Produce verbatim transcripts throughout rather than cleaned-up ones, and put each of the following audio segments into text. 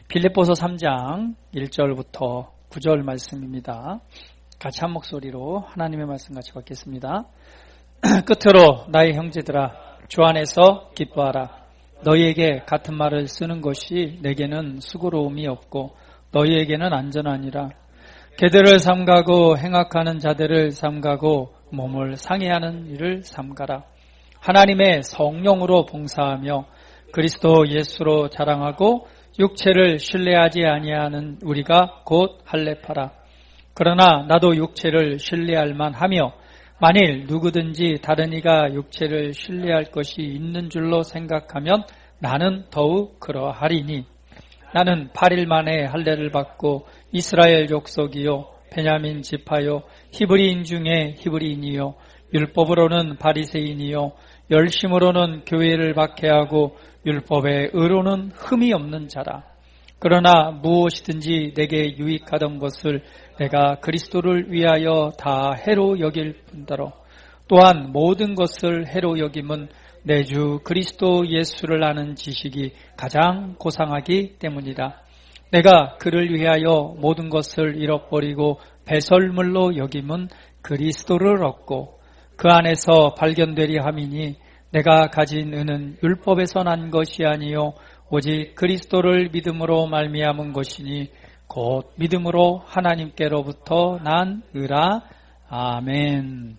빌립보서 삼 장 일 절부터 구 절 말씀입니다. 같이 한 목소리로 하나님의 말씀 같이 받겠습니다. 끝으로 나의 형제들아 주 안에서 기뻐하라. 너희에게 같은 말을 쓰는 것이 내게는 수고로움이 없고 너희에게는 안전하니라. 개들을 삼가고 행악하는 자들을 삼가고 몸을 상해하는 일을 삼가라. 하나님의 성령으로 봉사하며 그리스도 예수로 자랑하고 육체를 신뢰하지 아니하는 우리가 곧 할례파라. 그러나 나도 육체를 신뢰할 만하며 만일 누구든지 다른 이가 육체를 신뢰할 것이 있는 줄로 생각하면 나는 더욱 그러하리니 나는 팔 일 만에 할례를 받고 이스라엘 족속이요 베냐민 지파요 히브리인 중에 히브리인이요 율법으로는 바리새인이요 열심으로는 교회를 박해하고 율법의 의로는 흠이 없는 자라. 그러나 무엇이든지 내게 유익하던 것을 내가 그리스도를 위하여 다 해로 여길 뿐더러 또한 모든 것을 해로 여김은 내 주 그리스도 예수를 아는 지식이 가장 고상하기 때문이다. 내가 그를 위하여 모든 것을 잃어버리고 배설물로 여김은 그리스도를 얻고 그 안에서 발견되리 함이니 내가 가진 은은 율법에서 난 것이 아니요 오직 그리스도를 믿음으로 말미암은 것이니 곧 믿음으로 하나님께로부터 난 의라. 아멘.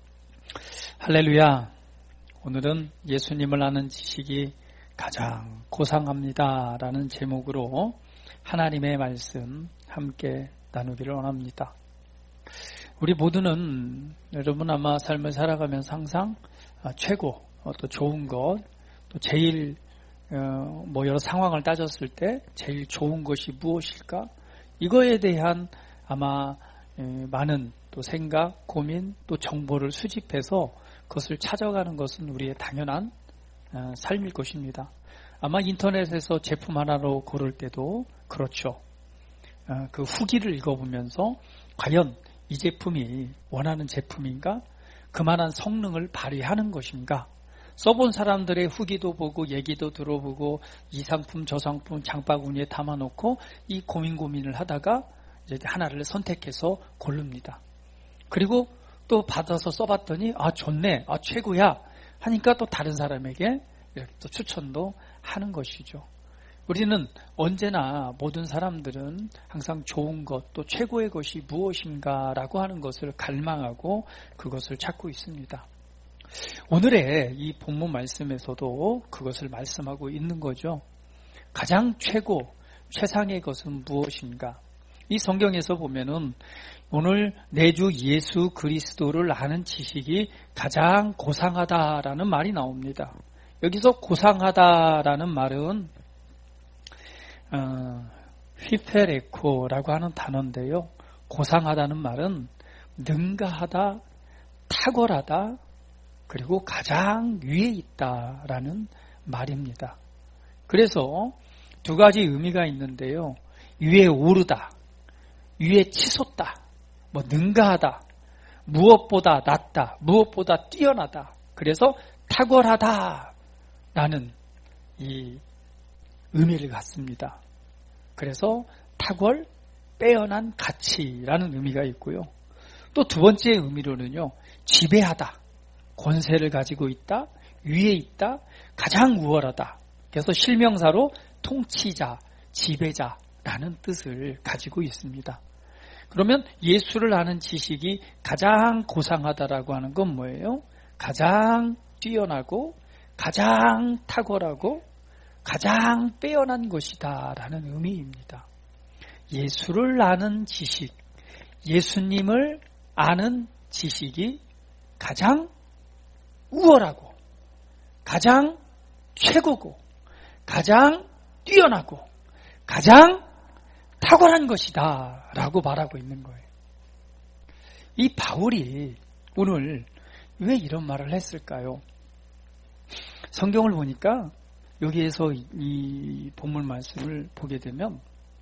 할렐루야. 오늘은 예수님을 아는 지식이 가장 고상합니다 라는 제목으로 하나님의 말씀 함께 나누기를 원합니다. 우리 모두는 여러분 아마 삶을 살아가면서 항상 최고, 또 좋은 것, 또 제일 뭐 여러 상황을 따졌을 때 제일 좋은 것이 무엇일까? 이거에 대한 아마 많은 또 생각, 고민, 또 정보를 수집해서 그것을 찾아가는 것은 우리의 당연한 삶일 것입니다. 아마 인터넷에서 제품 하나로 고를 때도 그렇죠. 그 후기를 읽어보면서 과연 이 제품이 원하는 제품인가? 그만한 성능을 발휘하는 것인가? 써본 사람들의 후기도 보고 얘기도 들어보고 이 상품 저 상품 장바구니에 담아놓고 이 고민 고민을 하다가 이제 하나를 선택해서 고릅니다. 그리고 또 받아서 써봤더니 아 좋네, 아 최고야 하니까 또 다른 사람에게 이렇게 또 추천도 하는 것이죠. 우리는 언제나 모든 사람들은 항상 좋은 것, 또 최고의 것이 무엇인가라고 하는 것을 갈망하고 그것을 찾고 있습니다. 오늘의 이 본문 말씀에서도 그것을 말씀하고 있는 거죠. 가장 최고, 최상의 것은 무엇인가? 이 성경에서 보면은 오늘 내 주 예수 그리스도를 아는 지식이 가장 고상하다라는 말이 나옵니다. 여기서 고상하다라는 말은 어, 휘페레코라고 하는 단어인데요. 고상하다는 말은 능가하다, 탁월하다, 그리고 가장 위에 있다라는 말입니다. 그래서 두 가지 의미가 있는데요. 위에 오르다, 위에 치솟다, 뭐 능가하다, 무엇보다 낫다, 무엇보다 뛰어나다. 그래서 탁월하다라는 이 의미를 갖습니다. 그래서 탁월, 빼어난 가치라는 의미가 있고요. 또 두 번째 의미로는요. 지배하다, 권세를 가지고 있다, 위에 있다, 가장 우월하다. 그래서 실명사로 통치자, 지배자라는 뜻을 가지고 있습니다. 그러면 예수를 아는 지식이 가장 고상하다라고 하는 건 뭐예요? 가장 뛰어나고 가장 탁월하고 가장 빼어난 것이다라는 의미입니다. 예수를 아는 지식, 예수님을 아는 지식이 가장 우월하고 가장 최고고 가장 뛰어나고 가장 탁월한 것이다 라고 말하고 있는 거예요. 이 바울이 오늘 왜 이런 말을 했을까요? 성경을 보니까 여기에서 이 본문 말씀을 보게 되면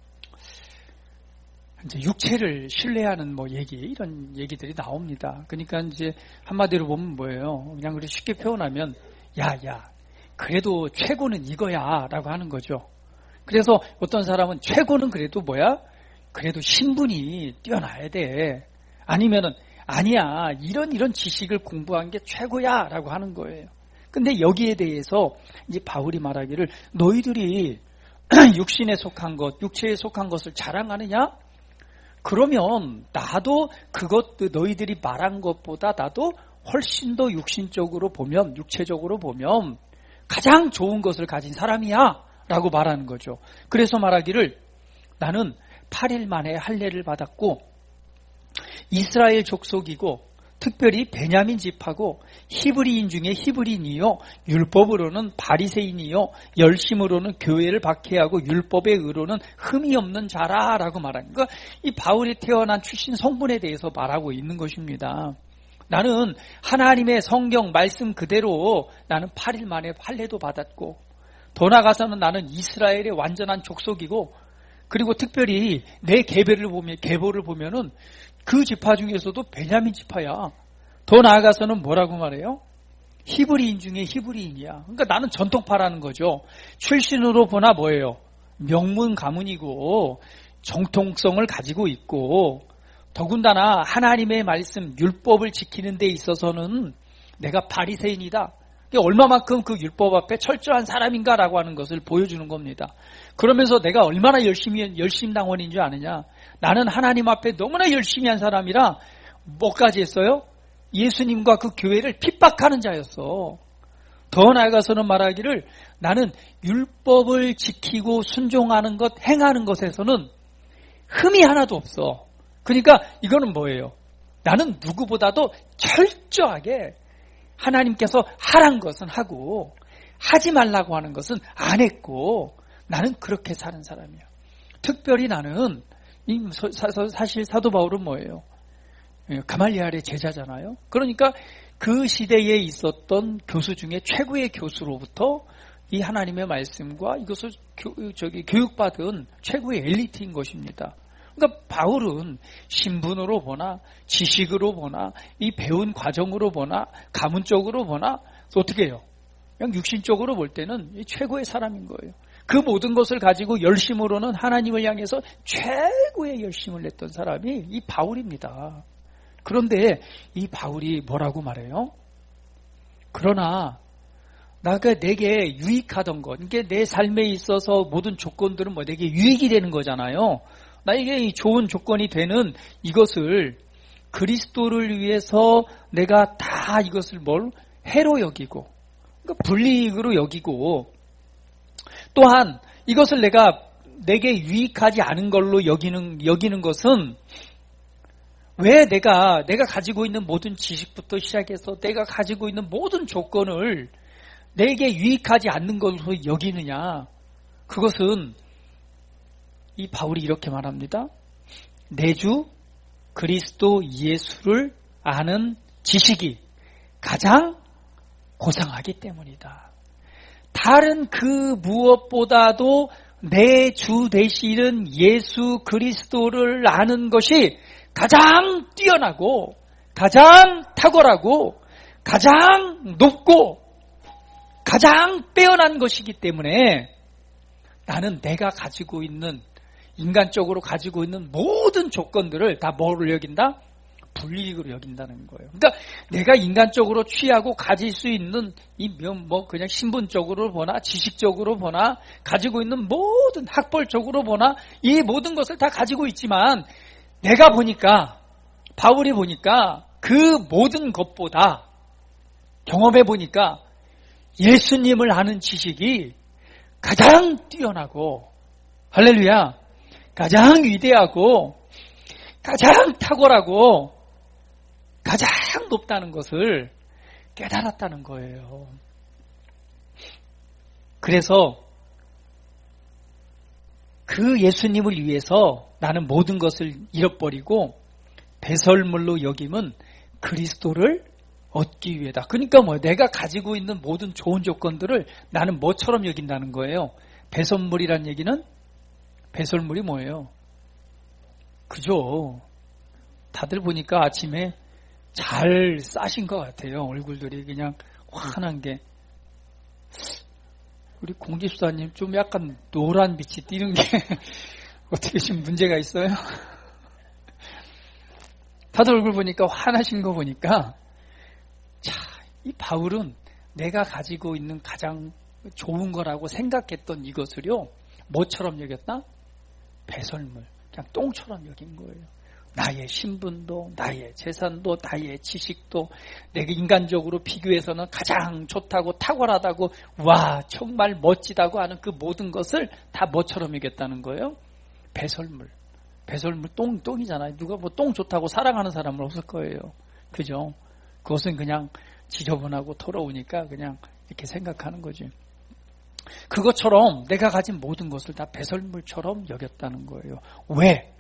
이제 육체를 신뢰하는 뭐 얘기, 이런 얘기들이 나옵니다. 그러니까 이제 한마디로 보면 뭐예요? 그냥 우리 쉽게 표현하면 야, 야, 그래도 최고는 이거야 라고 하는 거죠. 그래서 어떤 사람은 최고는 그래도 뭐야? 그래도 신분이 뛰어나야 돼. 아니면은 아니야, 이런 이런 지식을 공부한 게 최고야 라고 하는 거예요. 근데 여기에 대해서 이제 바울이 말하기를 너희들이 육신에 속한 것, 육체에 속한 것을 자랑하느냐? 그러면 나도 그것, 너희들이 말한 것보다 나도 훨씬 더 육신적으로 보면, 육체적으로 보면 가장 좋은 것을 가진 사람이야 라고 말하는 거죠. 그래서 말하기를 나는 팔 일 만에 할례를 받았고 이스라엘 족속이고 특별히 베냐민 지파고 히브리인 중에 히브리인이요, 율법으로는 바리새인이요, 열심으로는 교회를 박해하고 율법의 의로는 흠이 없는 자라라고 말하는 거. 이 바울이 태어난 출신 성분에 대해서 말하고 있는 것입니다. 나는 하나님의 성경 말씀 그대로 나는 팔 일 만에 할례도 받았고 더 나아가서는 나는 이스라엘의 완전한 족속이고 그리고 특별히 내 계보를 보면 계보를 보면은 그 지파 중에서도 베냐민 지파야. 더 나아가서는 뭐라고 말해요? 히브리인 중에 히브리인이야. 그러니까 나는 전통파라는 거죠. 출신으로 보나 뭐예요? 명문 가문이고 정통성을 가지고 있고 더군다나 하나님의 말씀 율법을 지키는 데 있어서는 내가 바리새인이다. 얼마만큼 그 율법 앞에 철저한 사람인가라고 하는 것을 보여주는 겁니다. 그러면서 내가 얼마나 열심히 열심당원인 줄 아느냐? 나는 하나님 앞에 너무나 열심히 한 사람이라 뭐까지 했어요? 예수님과 그 교회를 핍박하는 자였어. 더 나아가서는 말하기를 나는 율법을 지키고 순종하는 것, 행하는 것에서는 흠이 하나도 없어. 그러니까 이거는 뭐예요? 나는 누구보다도 철저하게 하나님께서 하란 것은 하고 하지 말라고 하는 것은 안 했고 나는 그렇게 사는 사람이야. 특별히 나는 사실 사도 바울은 뭐예요? 가말리엘의 제자잖아요. 그러니까 그 시대에 있었던 교수 중에 최고의 교수로부터 이 하나님의 말씀과 이것을 교, 저기 교육받은 최고의 엘리트인 것입니다. 그러니까 바울은 신분으로 보나 지식으로 보나 이 배운 과정으로 보나 가문적으로 보나 어떻게 해요? 그냥 육신적으로 볼 때는 최고의 사람인 거예요. 그 모든 것을 가지고 열심으로는 하나님을 향해서 최고의 열심을 냈던 사람이 이 바울입니다. 그런데 이 바울이 뭐라고 말해요? 그러나 나가 내게 유익하던 것, 이게 내 삶에 있어서 모든 조건들은 뭐 내게 유익이 되는 거잖아요. 나에게 좋은 조건이 되는 이것을 그리스도를 위해서 내가 다 이것을 뭘 해로 여기고 그러니까 불이익으로 여기고 또한 이것을 내가 내게 유익하지 않은 걸로 여기는 여기는 것은 왜 내가 내가 가지고 있는 모든 지식부터 시작해서 내가 가지고 있는 모든 조건을 내게 유익하지 않는 걸로 여기느냐? 그것은 이 바울이 이렇게 말합니다. 내 주 그리스도 예수를 아는 지식이 가장 고상하기 때문이다. 다른 그 무엇보다도 내 주 되시는 예수 그리스도를 아는 것이 가장 뛰어나고 가장 탁월하고 가장 높고 가장 빼어난 것이기 때문에 나는 내가 가지고 있는 인간적으로 가지고 있는 모든 조건들을 다 뭐로 여긴다? 불이익으로 여긴다는 거예요. 그러니까 내가 인간적으로 취하고 가질 수 있는 이 뭐 그냥 신분적으로 보나 지식적으로 보나 가지고 있는 모든 학벌적으로 보나 이 모든 것을 다 가지고 있지만 내가 보니까 바울이 보니까 그 모든 것보다 경험해 보니까 예수님을 아는 지식이 가장 뛰어나고 할렐루야 가장 위대하고 가장 탁월하고 가장 높다는 것을 깨달았다는 거예요. 그래서 그 예수님을 위해서 나는 모든 것을 잃어버리고 배설물로 여김은 그리스도를 얻기 위해다. 그러니까 뭐 내가 가지고 있는 모든 좋은 조건들을 나는 뭐처럼 여긴다는 거예요. 배설물이란 얘기는 배설물이 뭐예요? 그죠? 다들 보니까 아침에 잘 싸신 것 같아요. 얼굴들이 그냥 환한 게. 우리 공집사님 좀 약간 노란 빛이 띄는 게 어떻게 지금 문제가 있어요? 다들 얼굴 보니까 화나신 거 보니까 자, 이 바울은 내가 가지고 있는 가장 좋은 거라고 생각했던 이것을요 뭐처럼 여겼다? 배설물, 그냥 똥처럼 여긴 거예요. 나의 신분도, 나의 재산도, 나의 지식도 내가 인간적으로 비교해서는 가장 좋다고 탁월하다고 와 정말 멋지다고 하는 그 모든 것을 다 뭐처럼 여겼다는 거예요? 배설물. 배설물 똥, 똥이잖아요. 누가 뭐 똥 좋다고 사랑하는 사람은 없을 거예요. 그죠? 그것은 그냥 지저분하고 더러우니까 그냥 이렇게 생각하는 거지. 그것처럼 내가 가진 모든 것을 다 배설물처럼 여겼다는 거예요. 왜?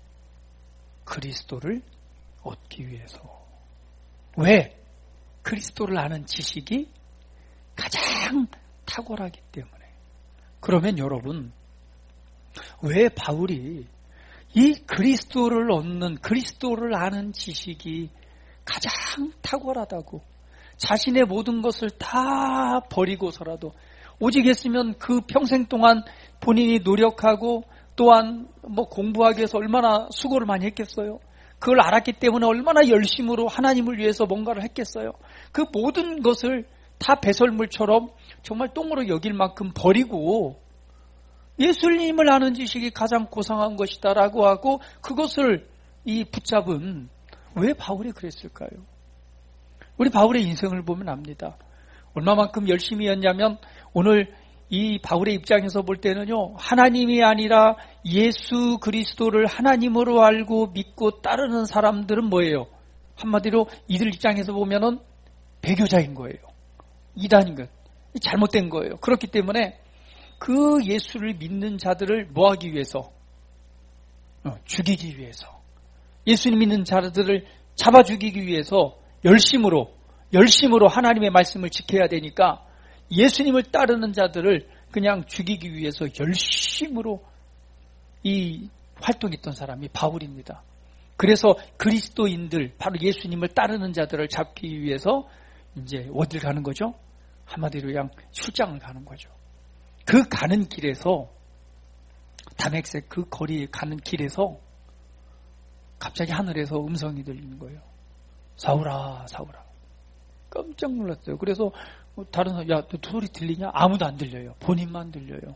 그리스도를 얻기 위해서. 왜? 그리스도를 아는 지식이 가장 탁월하기 때문에. 그러면 여러분, 왜 바울이 이 그리스도를 얻는, 그리스도를 아는 지식이 가장 탁월하다고 자신의 모든 것을 다 버리고서라도 오직 했으면 그 평생 동안 본인이 노력하고 또한 뭐 공부하기 위해서 얼마나 수고를 많이 했겠어요. 그걸 알았기 때문에 얼마나 열심으로 하나님을 위해서 뭔가를 했겠어요. 그 모든 것을 다 배설물처럼 정말 똥으로 여길 만큼 버리고 예수님을 아는 지식이 가장 고상한 것이다라고 하고 그것을 이 붙잡은 왜 바울이 그랬을까요? 우리 바울의 인생을 보면 압니다. 얼마만큼 열심히 했냐면 오늘 이 바울의 입장에서 볼 때는요, 하나님이 아니라 예수 그리스도를 하나님으로 알고 믿고 따르는 사람들은 뭐예요? 한마디로 이들 입장에서 보면은 배교자인 거예요. 이단인 것. 잘못된 거예요. 그렇기 때문에 그 예수를 믿는 자들을 뭐 하기 위해서? 어, 죽이기 위해서. 예수님 믿는 자들을 잡아 죽이기 위해서 열심으로, 열심으로 하나님의 말씀을 지켜야 되니까 예수님을 따르는 자들을 그냥 죽이기 위해서 열심으로 이 활동했던 사람이 바울입니다. 그래서 그리스도인들, 바로 예수님을 따르는 자들을 잡기 위해서 이제 어딜 가는 거죠? 한마디로 그냥 출장을 가는 거죠. 그 가는 길에서, 다맥색 그 거리에 가는 길에서 갑자기 하늘에서 음성이 들리는 거예요. 사울아, 사울아. 깜짝 놀랐어요. 그래서 다른 사람, 야, 너 소리 들리냐? 아무도 안 들려요. 본인만 들려요.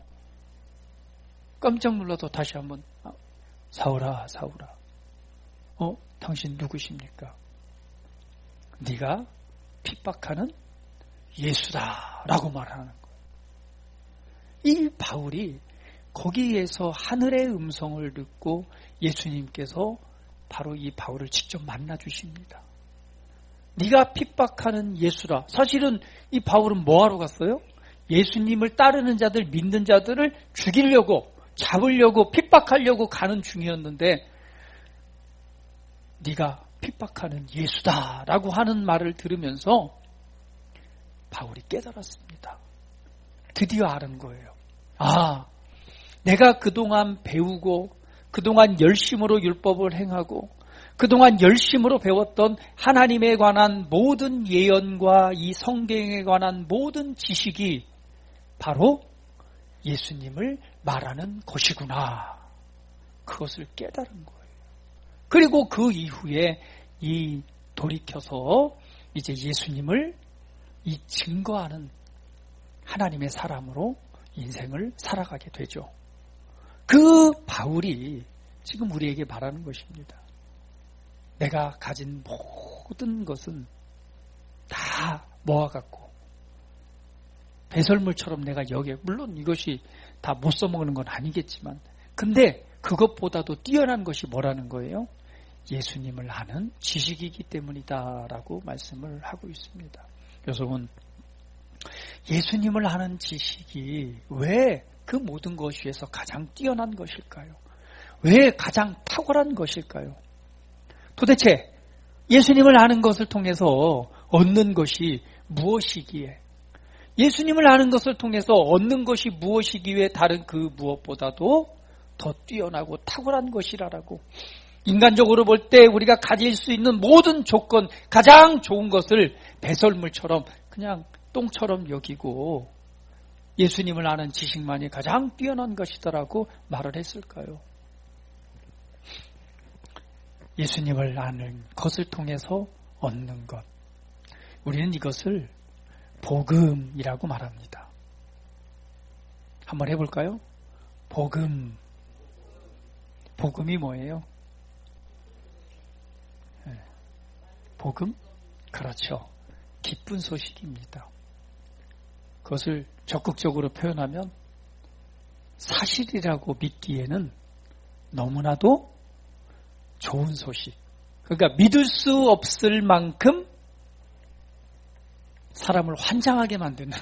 깜짝 놀라서 다시 한번, 사울아, 사울아. 어, 당신 누구십니까? 네가 핍박하는 예수다라고 말하는 거예요. 이 바울이 거기에서 하늘의 음성을 듣고 예수님께서 바로 이 바울을 직접 만나 주십니다. 네가 핍박하는 예수라. 사실은 이 바울은 뭐하러 갔어요? 예수님을 따르는 자들, 믿는 자들을 죽이려고, 잡으려고, 핍박하려고 가는 중이었는데 네가 핍박하는 예수다라고 하는 말을 들으면서 바울이 깨달았습니다. 드디어 아는 거예요. 아, 내가 그동안 배우고 그동안 열심으로 율법을 행하고 그동안 열심으로 배웠던 하나님에 관한 모든 예언과 이 성경에 관한 모든 지식이 바로 예수님을 말하는 것이구나. 그것을 깨달은 거예요. 그리고 그 이후에 이 돌이켜서 이제 예수님을 이 증거하는 하나님의 사람으로 인생을 살아가게 되죠. 그 바울이 지금 우리에게 말하는 것입니다. 내가 가진 모든 것은 다 모아갖고 배설물처럼 내가 여기에, 물론 이것이 다 못 써먹는 건 아니겠지만, 근데 그것보다도 뛰어난 것이 뭐라는 거예요? 예수님을 아는 지식이기 때문이다라고 말씀을 하고 있습니다. 여러분, 예수님을 아는 지식이 왜 그 모든 것 위에서 가장 뛰어난 것일까요? 왜 가장 탁월한 것일까요? 도대체 예수님을 아는 것을 통해서 얻는 것이 무엇이기에, 예수님을 아는 것을 통해서 얻는 것이 무엇이기에 다른 그 무엇보다도 더 뛰어나고 탁월한 것이라라고, 인간적으로 볼 때 우리가 가질 수 있는 모든 조건, 가장 좋은 것을 배설물처럼 그냥 똥처럼 여기고 예수님을 아는 지식만이 가장 뛰어난 것이다라고 말을 했을까요? 예수님을 아는 것을 통해서 얻는 것. 우리는 이것을 복음이라고 말합니다. 한번 해볼까요? 복음. 복음이 뭐예요? 복음? 그렇죠. 기쁜 소식입니다. 그것을 적극적으로 표현하면 사실이라고 믿기에는 너무나도 좋은 소식. 그러니까 믿을 수 없을 만큼 사람을 환장하게 만드는,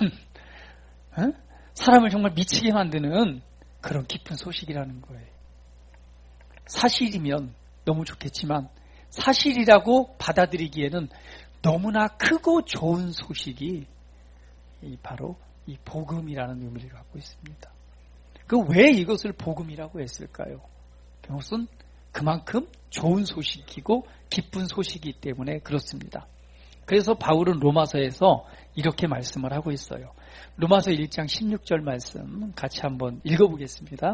사람을 정말 미치게 만드는 그런 기쁜 소식이라는 거예요. 사실이면 너무 좋겠지만 사실이라고 받아들이기에는 너무나 크고 좋은 소식이 바로 이 복음이라는 의미를 갖고 있습니다. 그 왜 이것을 복음이라고 했을까요? 그것은 그만큼 좋은 소식이고 기쁜 소식이기 때문에 그렇습니다. 그래서 바울은 로마서에서 이렇게 말씀을 하고 있어요. 로마서 일 장 십육 절 말씀 같이 한번 읽어보겠습니다.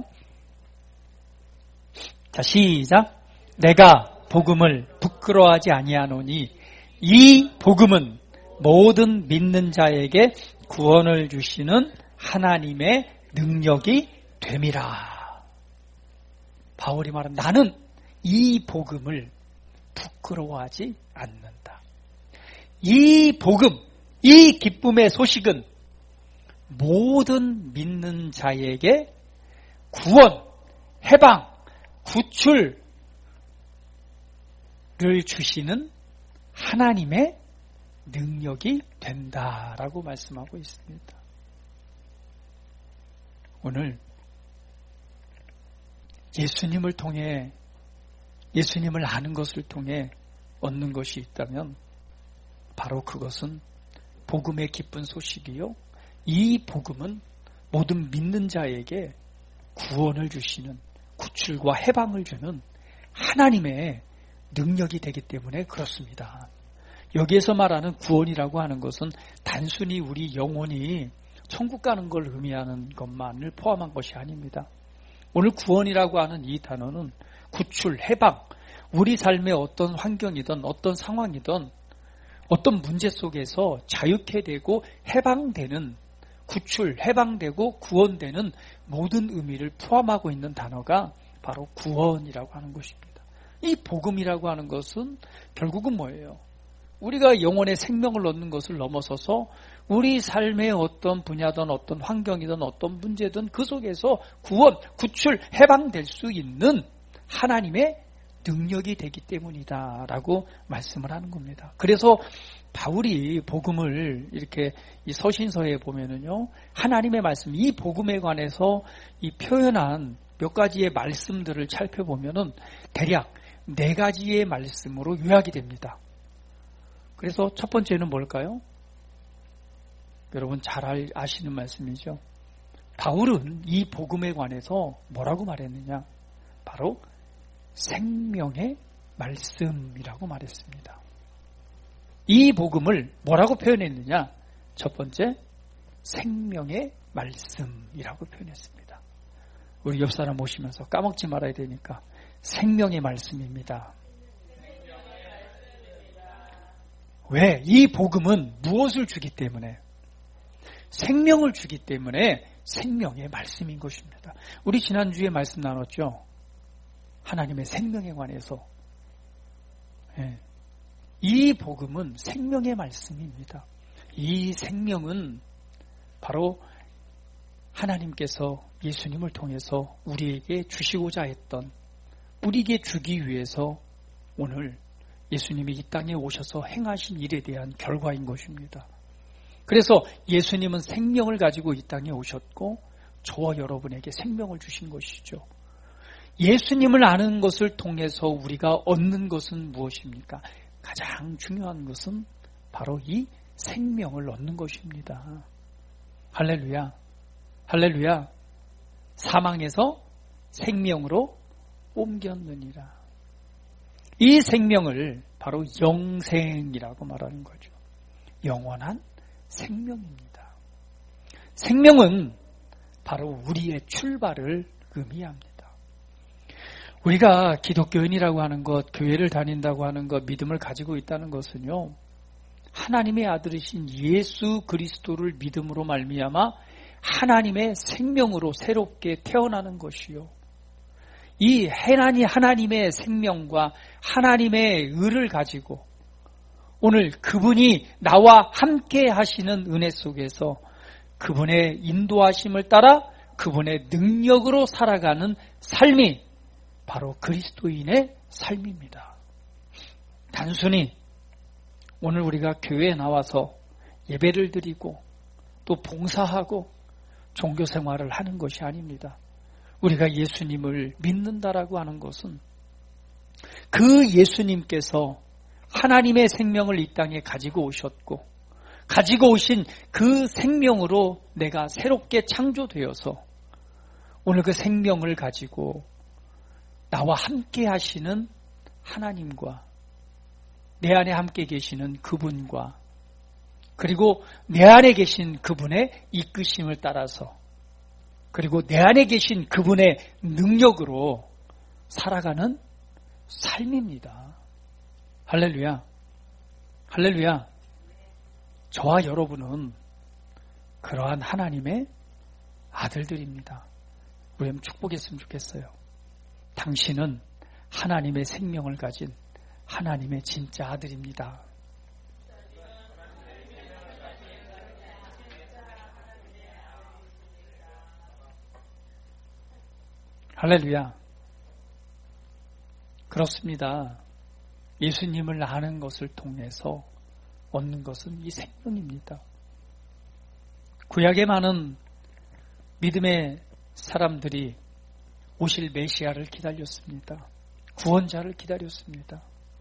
자, 시작. 내가 복음을 부끄러워하지 아니하노니 이 복음은 모든 믿는 자에게 구원을 주시는 하나님의 능력이 됨이라. 바울이 말한 나는 이 복음을 부끄러워하지 않는다. 이 복음, 이 기쁨의 소식은 모든 믿는 자에게 구원, 해방, 구출을 주시는 하나님의 능력이 된다라고 말씀하고 있습니다. 오늘 예수님을 통해 예수님을 아는 것을 통해 얻는 것이 있다면 바로 그것은 복음의 기쁜 소식이요. 이 복음은 모든 믿는 자에게 구원을 주시는 구출과 해방을 주는 하나님의 능력이 되기 때문에 그렇습니다. 여기에서 말하는 구원이라고 하는 것은 단순히 우리 영혼이 천국 가는 걸 의미하는 것만을 포함한 것이 아닙니다. 오늘 구원이라고 하는 이 단어는 구출, 해방, 우리 삶의 어떤 환경이든 어떤 상황이든 어떤 문제 속에서 자유케 되고 해방되는 구출, 해방되고 구원되는 모든 의미를 포함하고 있는 단어가 바로 구원이라고 하는 것입니다. 이 복음이라고 하는 것은 결국은 뭐예요? 우리가 영혼의 생명을 얻는 것을 넘어서서 우리 삶의 어떤 분야든 어떤 환경이든 어떤 문제든 그 속에서 구원, 구출, 해방될 수 있는 하나님의 능력이 되기 때문이다 라고 말씀을 하는 겁니다. 그래서 바울이 복음을 이렇게 이 서신서에 보면은요, 하나님의 말씀, 이 복음에 관해서 이 표현한 몇 가지의 말씀들을 살펴보면은 대략 네 가지의 말씀으로 요약이 됩니다. 그래서 첫 번째는 뭘까요? 여러분 잘 아시는 말씀이죠. 바울은 이 복음에 관해서 뭐라고 말했느냐? 바로 생명의 말씀이라고 말했습니다. 이 복음을 뭐라고 표현했느냐? 첫 번째, 생명의 말씀이라고 표현했습니다. 우리 옆 사람 모시면서 까먹지 말아야 되니까 생명의 말씀입니다. 왜? 이 복음은 무엇을 주기 때문에? 생명을 주기 때문에 생명의 말씀인 것입니다. 우리 지난주에 말씀 나눴죠? 하나님의 생명에 관해서. 예. 이 복음은 생명의 말씀입니다. 이 생명은 바로 하나님께서 예수님을 통해서 우리에게 주시고자 했던, 우리에게 주기 위해서 오늘 예수님이 이 땅에 오셔서 행하신 일에 대한 결과인 것입니다. 그래서 예수님은 생명을 가지고 이 땅에 오셨고 저와 여러분에게 생명을 주신 것이죠. 예수님을 아는 것을 통해서 우리가 얻는 것은 무엇입니까? 가장 중요한 것은 바로 이 생명을 얻는 것입니다. 할렐루야. 할렐루야. 사망에서 생명으로 옮겼느니라. 이 생명을 바로 영생이라고 말하는 거죠. 영원한 생명입니다. 생명은 바로 우리의 출발을 의미합니다. 우리가 기독교인이라고 하는 것, 교회를 다닌다고 하는 것, 믿음을 가지고 있다는 것은요, 하나님의 아들이신 예수 그리스도를 믿음으로 말미암아 하나님의 생명으로 새롭게 태어나는 것이요. 이 하나님, 하나님의 생명과 하나님의 의를 가지고 오늘 그분이 나와 함께 하시는 은혜 속에서 그분의 인도하심을 따라 그분의 능력으로 살아가는 삶이 바로 그리스도인의 삶입니다. 단순히 오늘 우리가 교회에 나와서 예배를 드리고 또 봉사하고 종교 생활을 하는 것이 아닙니다. 우리가 예수님을 믿는다라고 하는 것은 그 예수님께서 하나님의 생명을 이 땅에 가지고 오셨고 가지고 오신 그 생명으로 내가 새롭게 창조되어서 오늘 그 생명을 가지고 나와 함께 하시는 하나님과 내 안에 함께 계시는 그분과 그리고 내 안에 계신 그분의 이끄심을 따라서 그리고 내 안에 계신 그분의 능력으로 살아가는 삶입니다. 할렐루야. 할렐루야. 저와 여러분은 그러한 하나님의 아들들입니다. 우리 한번 축복했으면 좋겠어요. 당신은 하나님의 생명을 가진 하나님의 진짜 아들입니다. 할렐루야. 그렇습니다. 예수님을 아는 것을 통해서 얻는 것은 이 생명입니다. 구약의 많은 믿음의 사람들이 오실 메시아를 기다렸습니다. 구원자를 기다렸습니다.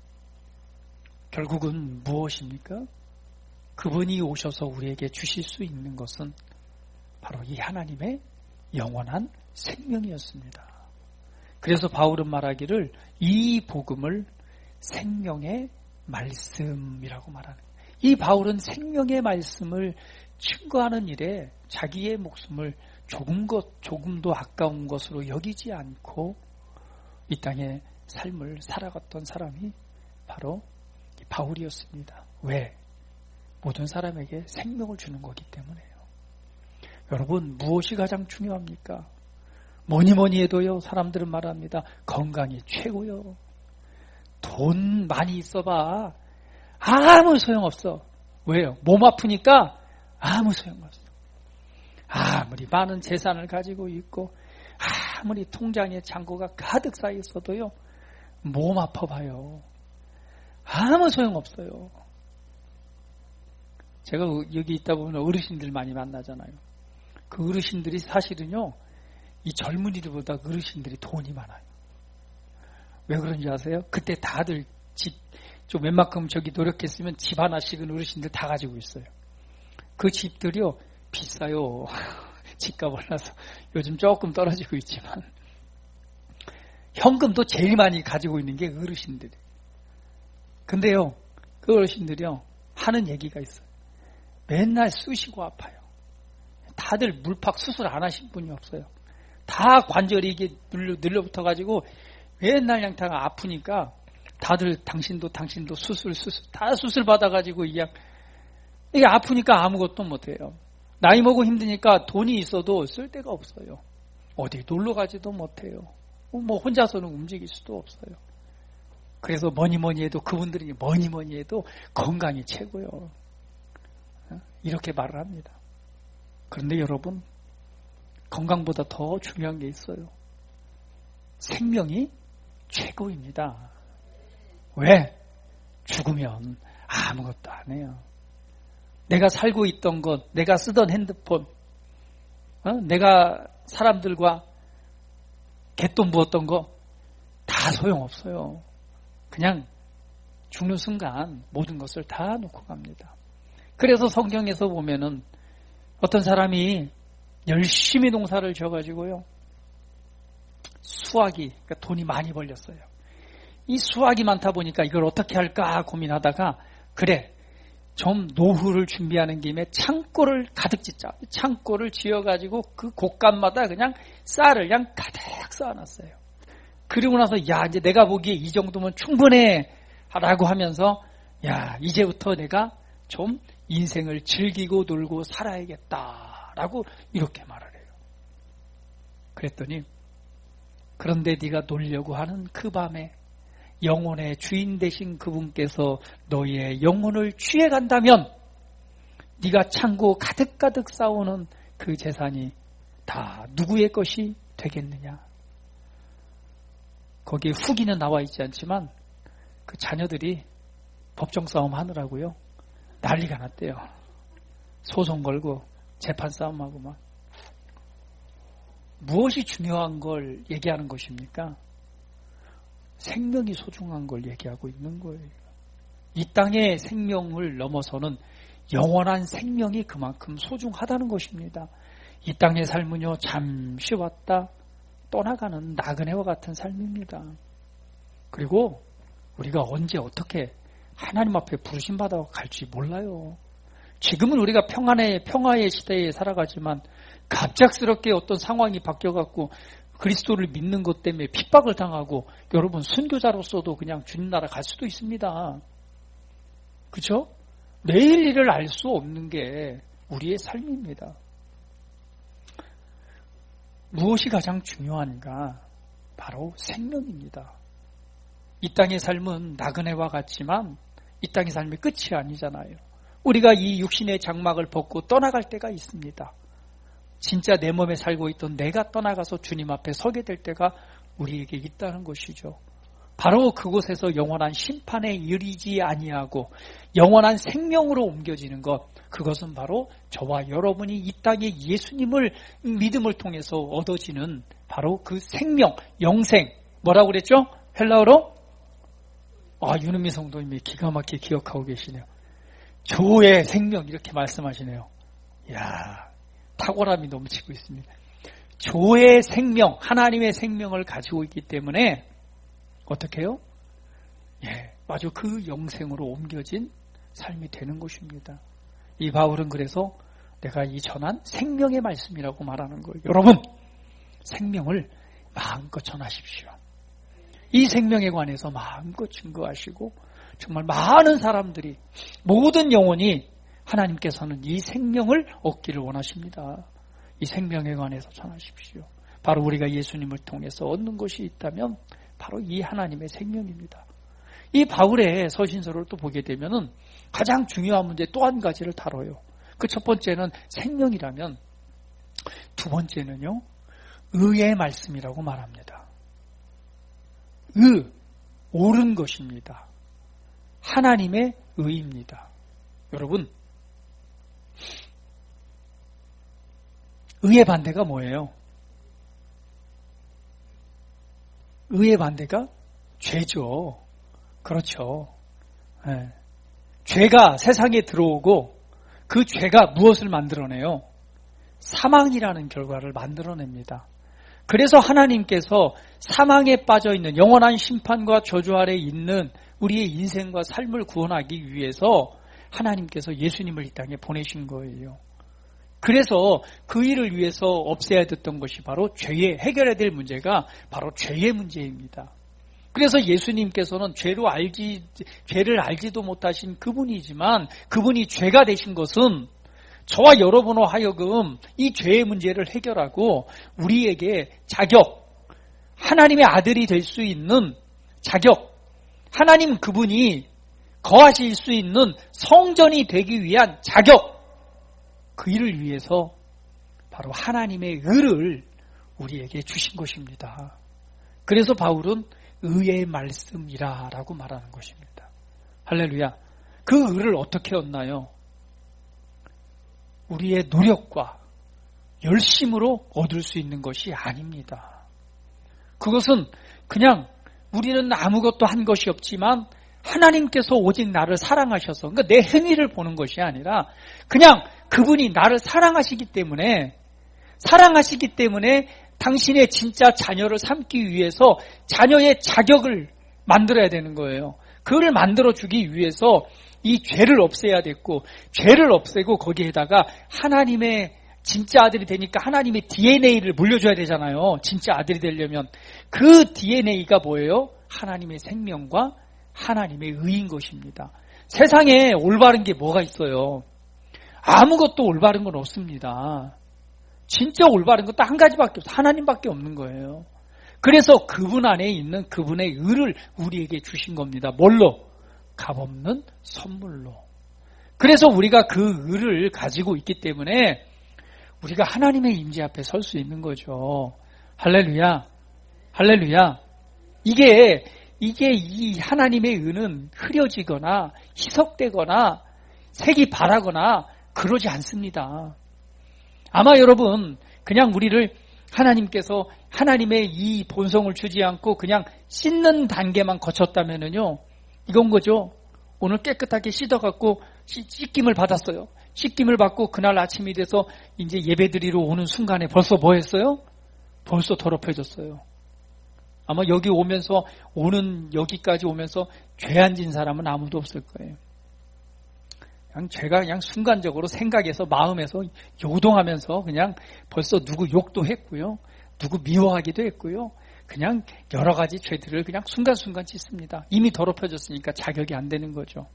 결국은 무엇입니까? 그분이 오셔서 우리에게 주실 수 있는 것은 바로 이 하나님의 영원한 생명이었습니다. 그래서 바울은 말하기를 이 복음을 생명의 말씀이라고 말하는 거예요. 이 바울은 생명의 말씀을 증거하는 일에 자기의 목숨을 조금 것, 조금도 아까운 것으로 여기지 않고 이 땅의 삶을 살아갔던 사람이 바로 바울이었습니다. 왜? 모든 사람에게 생명을 주는 거기 때문에요. 여러분, 무엇이 가장 중요합니까? 뭐니 뭐니 해도요, 사람들은 말합니다. 건강이 최고요. 돈 많이 있어봐. 아무 소용없어. 왜요? 몸 아프니까 아무 소용없어. 아무리 많은 재산을 가지고 있고 아무리 통장에 잔고가 가득 쌓여 있어도요, 몸 아파봐요. 아무 소용없어요. 제가 여기 있다 보면 어르신들 많이 만나잖아요. 그 어르신들이 사실은요, 이 젊은이들보다 어르신들이 돈이 많아요. 왜 그런지 아세요? 그때 다들 집, 좀 웬만큼 저기 노력했으면 집 하나씩은 어르신들 다 가지고 있어요. 그 집들이요, 비싸요. 집값 올라서 요즘 조금 떨어지고 있지만 현금도 제일 많이 가지고 있는 게 어르신들이. 근데요, 그 어르신들이요, 하는 얘기가 있어요. 맨날 쑤시고 아파요. 다들 물팍 수술 안 하신 분이 없어요. 다 관절이 이게 눌러, 눌러붙어가지고 맨날 그냥 다 아프니까 다들 당신도 당신도 수술 수술 다 수술 받아가지고 이게 이게 아프니까 아무것도 못해요. 나이 먹고 힘드니까 돈이 있어도 쓸 데가 없어요. 어디 놀러 가지도 못해요. 뭐 혼자서는 움직일 수도 없어요. 그래서 뭐니 뭐니 해도 그분들이 뭐니 뭐니 해도 건강이 최고요. 이렇게 말을 합니다. 그런데 여러분, 건강보다 더 중요한 게 있어요. 생명이 최고입니다. 왜? 죽으면 아무것도 안 해요. 내가 살고 있던 것, 내가 쓰던 핸드폰, 어? 내가 사람들과 갯돈 부었던 거 다 소용없어요. 그냥 죽는 순간 모든 것을 다 놓고 갑니다. 그래서 성경에서 보면은 어떤 사람이 열심히 농사를 지어가지고요, 수확이, 그러니까 돈이 많이 벌렸어요. 이 수확이 많다 보니까 이걸 어떻게 할까 고민하다가, 그래, 좀 노후를 준비하는 김에 창고를 가득 짓자. 창고를 지어가지고 그 곳간마다 그냥 쌀을 그냥 가득 쌓아놨어요. 그리고 나서 야 이제 내가 보기에 이 정도면 충분해 라고 하면서 야 이제부터 내가 좀 인생을 즐기고 놀고 살아야겠다라고 이렇게 말을 해요. 그랬더니 그런데 네가 놀려고 하는 그 밤에 영혼의 주인 되신 그분께서 너희의 영혼을 취해간다면 네가 창고 가득가득 쌓아오는 그 재산이 다 누구의 것이 되겠느냐. 거기에 후기는 나와 있지 않지만 그 자녀들이 법정 싸움 하느라고요. 난리가 났대요. 소송 걸고 재판 싸움하고 막. 무엇이 중요한 걸 얘기하는 것입니까? 생명이 소중한 걸 얘기하고 있는 거예요. 이 땅의 생명을 넘어서는 영원한 생명이 그만큼 소중하다는 것입니다. 이 땅의 삶은요, 잠시 왔다 떠나가는 나그네와 같은 삶입니다. 그리고 우리가 언제 어떻게 하나님 앞에 부르심받아 갈지 몰라요. 지금은 우리가 평안의, 평화의 시대에 살아가지만 갑작스럽게 어떤 상황이 바뀌어갖고 그리스도를 믿는 것 때문에 핍박을 당하고 여러분 순교자로서도 그냥 주님 나라 갈 수도 있습니다. 그렇죠? 내일 일을 알 수 없는 게 우리의 삶입니다. 무엇이 가장 중요한가? 바로 생명입니다. 이 땅의 삶은 나그네와 같지만 이 땅의 삶이 끝이 아니잖아요. 우리가 이 육신의 장막을 벗고 떠나갈 때가 있습니다. 진짜 내 몸에 살고 있던 내가 떠나가서 주님 앞에 서게 될 때가 우리에게 있다는 것이죠. 바로 그곳에서 영원한 심판에 이르지 아니하고 영원한 생명으로 옮겨지는 것, 그것은 바로 저와 여러분이 이 땅에 예수님을 믿음을 통해서 얻어지는 바로 그 생명, 영생, 뭐라고 그랬죠? 헬라어로? 아, 윤은미 성도님이 기가 막히게 기억하고 계시네요. 조의 생명 이렇게 말씀하시네요. 이야, 탁월함이 넘치고 있습니다. 조의 생명, 하나님의 생명을 가지고 있기 때문에 어떻게 해요? 예, 아주 그 영생으로 옮겨진 삶이 되는 것입니다. 이 바울은 그래서 내가 이 전한 생명의 말씀이라고 말하는 거예요. 여러분, 생명을 마음껏 전하십시오. 이 생명에 관해서 마음껏 증거하시고 정말 많은 사람들이, 모든 영혼이 하나님께서는 이 생명을 얻기를 원하십니다. 이 생명에 관해서 전하십시오. 바로 우리가 예수님을 통해서 얻는 것이 있다면 바로 이 하나님의 생명입니다. 이 바울의 서신서를 또 보게 되면은 가장 중요한 문제 또 한 가지를 다뤄요. 그 첫 번째는 생명이라면 두 번째는요, 의의 말씀이라고 말합니다. 의, 옳은 것입니다. 하나님의 의입니다. 여러분, 의의 반대가 뭐예요? 의의 반대가 죄죠. 그렇죠. 네. 죄가 세상에 들어오고 그 죄가 무엇을 만들어내요? 사망이라는 결과를 만들어냅니다. 그래서 하나님께서 사망에 빠져있는 영원한 심판과 저주 아래 있는 우리의 인생과 삶을 구원하기 위해서 하나님께서 예수님을 이 땅에 보내신 거예요. 그래서 그 일을 위해서 없애야 됐던 것이 바로 죄의, 해결해야 될 문제가 바로 죄의 문제입니다. 그래서 예수님께서는 죄로 알지, 죄를 알지도 못하신 그분이지만 그분이 죄가 되신 것은 저와 여러분으로 하여금 이 죄의 문제를 해결하고 우리에게 자격, 하나님의 아들이 될 수 있는 자격, 하나님 그분이 거하실 수 있는 성전이 되기 위한 자격, 그 일을 위해서 바로 하나님의 의를 우리에게 주신 것입니다. 그래서 바울은 의의 말씀이라 라고 말하는 것입니다. 할렐루야. 그 의를 어떻게 얻나요? 우리의 노력과 열심으로 얻을 수 있는 것이 아닙니다. 그것은 그냥 우리는 아무것도 한 것이 없지만 하나님께서 오직 나를 사랑하셔서, 그러니까 내 행위를 보는 것이 아니라 그냥 그분이 나를 사랑하시기 때문에, 사랑하시기 때문에 당신의 진짜 자녀를 삼기 위해서 자녀의 자격을 만들어야 되는 거예요. 그를 만들어주기 위해서 이 죄를 없애야 됐고, 죄를 없애고 거기에다가 하나님의 진짜 아들이 되니까 하나님의 디엔에이를 물려줘야 되잖아요. 진짜 아들이 되려면. 그 디엔에이가 뭐예요? 하나님의 생명과 하나님의 의인 것입니다. 세상에 올바른 게 뭐가 있어요? 아무것도 올바른 건 없습니다. 진짜 올바른 건 딱 한 가지밖에 없어요. 하나님밖에 없는 거예요. 그래서 그분 안에 있는 그분의 의를 우리에게 주신 겁니다. 뭘로? 값없는 선물로. 그래서 우리가 그 의를 가지고 있기 때문에 우리가 하나님의 임재 앞에 설 수 있는 거죠. 할렐루야. 할렐루야. 이게 이게 이 하나님의 의는 흐려지거나 희석되거나 색이 바라거나 그러지 않습니다. 아마 여러분 그냥 우리를 하나님께서 하나님의 이 본성을 주지 않고 그냥 씻는 단계만 거쳤다면은요, 이건 거죠. 오늘 깨끗하게 씻어갖고 씻김을 받았어요. 씻김을 받고 그날 아침이 돼서 이제 예배드리러 오는 순간에 벌써 뭐 했어요? 벌써 더럽혀졌어요. 아마 여기 오면서 오는 여기까지 오면서 죄 안 진 사람은 아무도 없을 거예요. 그냥 죄가 그냥 순간적으로 생각에서 마음에서 요동하면서 그냥 벌써 누구 욕도 했고요. 누구 미워하기도 했고요. 그냥 여러 가지 죄들을 그냥 순간순간 짓습니다. 이미 더럽혀졌으니까 자격이 안 되는 거죠.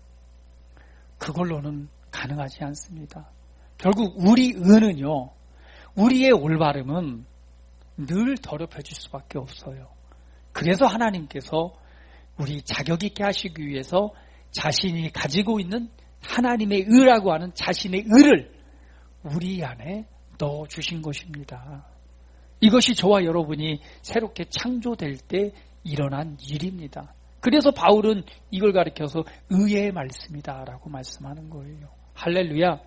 그걸로는 가능하지 않습니다. 결국 우리 의는요, 우리의 올바름은 늘 더럽혀질 수밖에 없어요. 그래서 하나님께서 우리 자격 있게 하시기 위해서 자신이 가지고 있는 하나님의 의라고 하는 자신의 의를 우리 안에 넣어주신 것입니다. 이것이 저와 여러분이 새롭게 창조될 때 일어난 일입니다. 그래서 바울은 이걸 가리켜서 의의 말씀이다 라고 말씀하는 거예요. 할렐루야.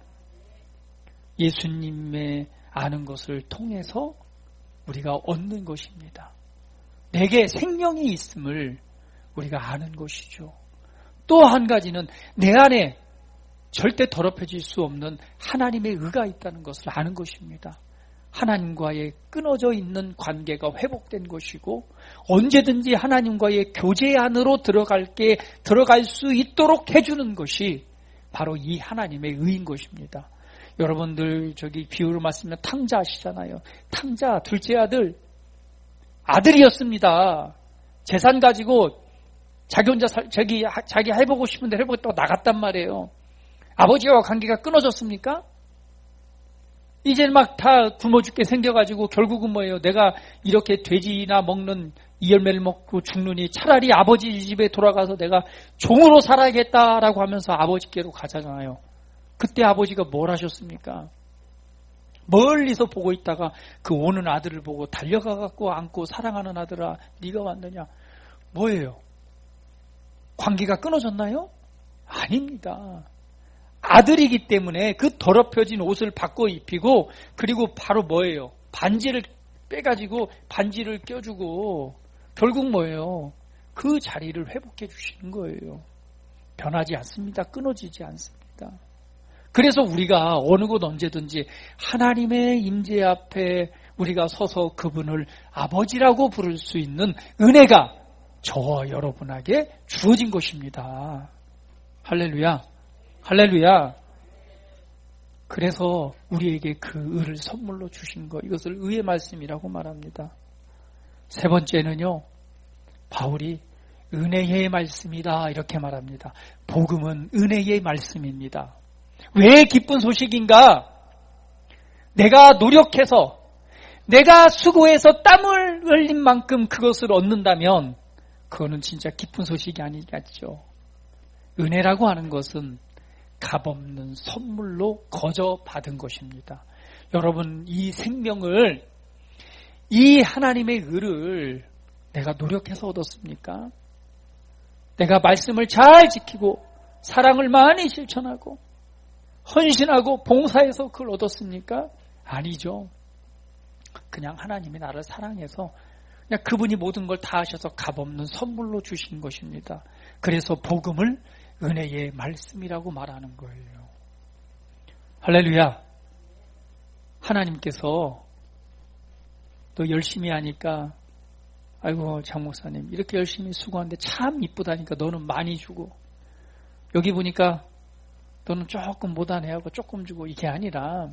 예수님의 아는 것을 통해서 우리가 얻는 것입니다. 내게 생명이 있음을 우리가 아는 것이죠. 또 한 가지는 내 안에 절대 더럽혀질 수 없는 하나님의 의가 있다는 것을 아는 것입니다. 하나님과의 끊어져 있는 관계가 회복된 것이고 언제든지 하나님과의 교제 안으로 들어갈 게 들어갈 수 있도록 해주는 것이 바로 이 하나님의 의인 것입니다. 여러분들 저기 비유로 말씀하면 탕자 아시잖아요. 탕자 둘째 아들 아들이었습니다. 재산 가지고 자기 혼자 살, 자기 자기 해보고 싶은데 해보겠다고 나갔단 말이에요. 아버지와 관계가 끊어졌습니까? 이제 막 다 굶어 죽게 생겨가지고 결국은 뭐예요? 내가 이렇게 돼지나 먹는 이 열매를 먹고 죽느니 차라리 아버지 집에 돌아가서 내가 종으로 살아야겠다라고 하면서 아버지께로 가잖아요. 그때 아버지가 뭘 하셨습니까? 멀리서 보고 있다가 그 오는 아들을 보고 달려가갖고 안고 사랑하는 아들아 네가 왔느냐? 뭐예요? 관계가 끊어졌나요? 아닙니다. 아들이기 때문에 그 더럽혀진 옷을 바꿔 입히고 그리고 바로 뭐예요? 반지를 빼가지고 반지를 껴주고 결국 뭐예요? 그 자리를 회복해 주시는 거예요. 변하지 않습니다. 끊어지지 않습니다. 그래서 우리가 어느 곳 언제든지 하나님의 임재 앞에 우리가 서서 그분을 아버지라고 부를 수 있는 은혜가 저와 여러분에게 주어진 것입니다. 할렐루야. 할렐루야. 그래서 우리에게 그 의를 선물로 주신 것, 이것을 의의 말씀이라고 말합니다. 세 번째는요, 바울이 은혜의 말씀이다 이렇게 말합니다. 복음은 은혜의 말씀입니다. 왜 기쁜 소식인가? 내가 노력해서 내가 수고해서 땀을 흘린 만큼 그것을 얻는다면 그거는 진짜 기쁜 소식이 아니겠죠. 은혜라고 하는 것은 값없는 선물로 거저 받은 것입니다. 여러분, 이 생명을, 이 하나님의 의를 내가 노력해서 얻었습니까? 내가 말씀을 잘 지키고 사랑을 많이 실천하고 헌신하고 봉사해서 그걸 얻었습니까? 아니죠. 그냥 하나님이 나를 사랑해서 그냥 그분이 모든 걸 다 하셔서 값없는 선물로 주신 것입니다. 그래서 복음을 은혜의 말씀이라고 말하는 거예요. 할렐루야. 하나님께서 너 열심히 하니까 아이고 장 목사님 이렇게 열심히 수고하는데 참 이쁘다니까 너는 많이 주고 여기 보니까 또는 조금 못하네하고 조금 주고 이게 아니라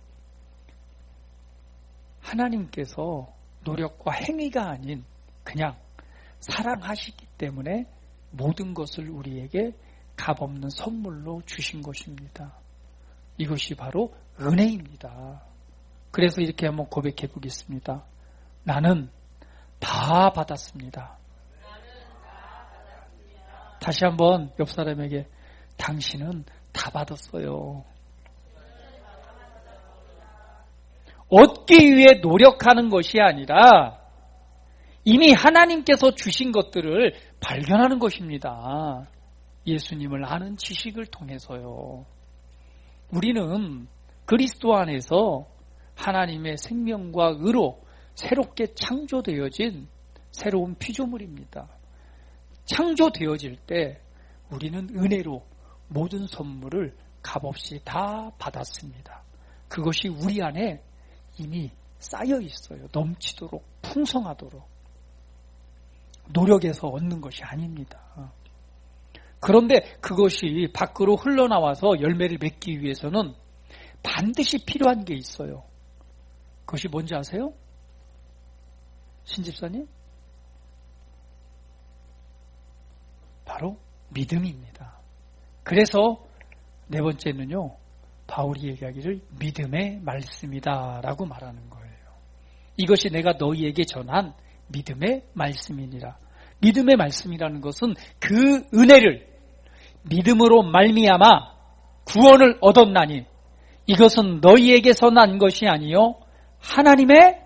하나님께서 노력과 행위가 아닌 그냥 사랑하시기 때문에 모든 것을 우리에게 값없는 선물로 주신 것입니다. 이것이 바로 은혜입니다. 그래서 이렇게 한번 고백해 보겠습니다. 나는 다 받았습니다. 다시 한번 옆 사람에게 당신은 다 받았어요. 얻기 위해 노력하는 것이 아니라 이미 하나님께서 주신 것들을 발견하는 것입니다. 예수님을 아는 지식을 통해서요. 우리는 그리스도 안에서 하나님의 생명과 의로 새롭게 창조되어진 새로운 피조물입니다. 창조되어질 때 우리는 은혜로 모든 선물을 값없이 다 받았습니다. 그것이 우리 안에 이미 쌓여 있어요. 넘치도록 풍성하도록. 노력해서 얻는 것이 아닙니다. 그런데 그것이 밖으로 흘러나와서 열매를 맺기 위해서는 반드시 필요한 게 있어요. 그것이 뭔지 아세요? 신집사님? 바로 믿음입니다. 그래서 네 번째는요, 바울이 얘기하기를 믿음의 말씀이다 라고 말하는 거예요. 이것이 내가 너희에게 전한 믿음의 말씀이니라. 믿음의 말씀이라는 것은 그 은혜를 믿음으로 말미암아 구원을 얻었나니 이것은 너희에게서 난 것이 아니요 하나님의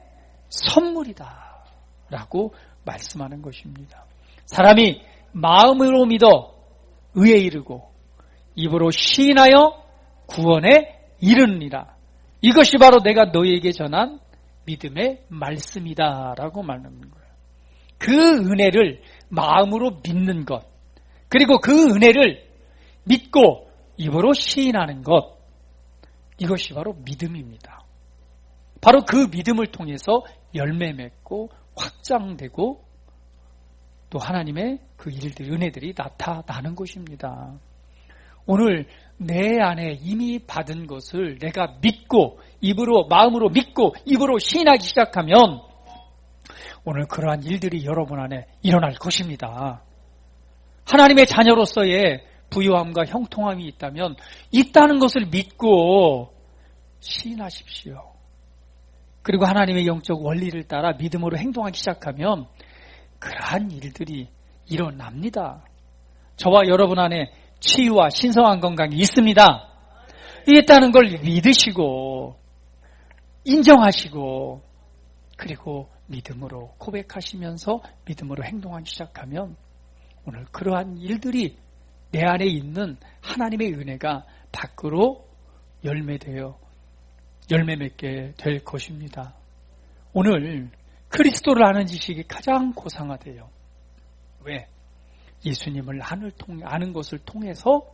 선물이다 라고 말씀하는 것입니다. 사람이 마음으로 믿어 의에 이르고 입으로 시인하여 구원에 이르느니라. 이것이 바로 내가 너희에게 전한 믿음의 말씀이다 라고 말하는 거예요. 그 은혜를 마음으로 믿는 것, 그리고 그 은혜를 믿고 입으로 시인하는 것, 이것이 바로 믿음입니다. 바로 그 믿음을 통해서 열매 맺고 확장되고 또 하나님의 그 일들, 은혜들이 나타나는 것입니다. 오늘 내 안에 이미 받은 것을 내가 믿고 입으로 마음으로 믿고 입으로 시인하기 시작하면 오늘 그러한 일들이 여러분 안에 일어날 것입니다. 하나님의 자녀로서의 부유함과 형통함이 있다면 있다는 것을 믿고 시인하십시오. 그리고 하나님의 영적 원리를 따라 믿음으로 행동하기 시작하면 그러한 일들이 일어납니다. 저와 여러분 안에 치유와 신성한 건강이 있습니다. 있다는 걸 믿으시고 인정하시고 그리고 믿음으로 고백하시면서 믿음으로 행동하기 시작하면 오늘 그러한 일들이 내 안에 있는 하나님의 은혜가 밖으로 열매되어 열매 맺게 될 것입니다. 오늘 그리스도를 아는 지식이 가장 고상하대요. 왜? 예수님을 아는 것을 통해서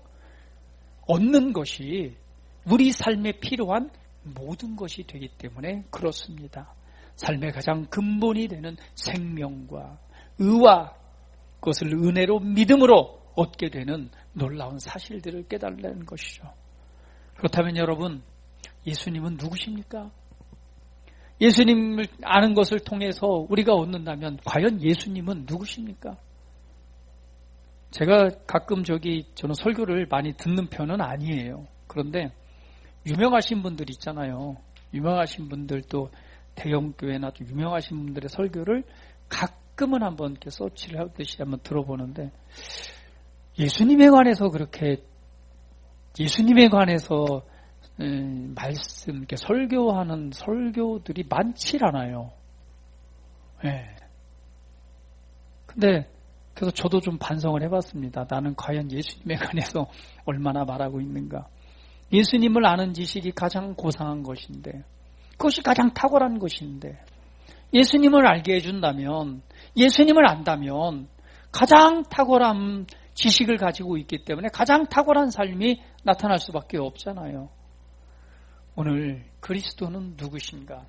얻는 것이 우리 삶에 필요한 모든 것이 되기 때문에 그렇습니다. 삶의 가장 근본이 되는 생명과 의와 그것을 은혜로 믿음으로 얻게 되는 놀라운 사실들을 깨달는 것이죠. 그렇다면 여러분, 예수님은 누구십니까? 예수님을 아는 것을 통해서 우리가 얻는다면 과연 예수님은 누구십니까? 제가 가끔 저기 저는 설교를 많이 듣는 편은 아니에요. 그런데 유명하신 분들 있잖아요. 유명하신 분들도 대형교회나 또 유명하신 분들의 설교를 가끔은 한번 이렇게 서치를 하듯이 한번 들어보는데 예수님에 관해서 그렇게 예수님에 관해서 음, 말씀 이렇게 설교하는 설교들이 많지 않아요. 예. 네. 근데 그래서 저도 좀 반성을 해봤습니다. 나는 과연 예수님에 관해서 얼마나 말하고 있는가. 예수님을 아는 지식이 가장 고상한 것인데 그것이 가장 탁월한 것인데 예수님을 알게 해준다면 예수님을 안다면 가장 탁월한 지식을 가지고 있기 때문에 가장 탁월한 삶이 나타날 수밖에 없잖아요. 오늘 그리스도는 누구신가?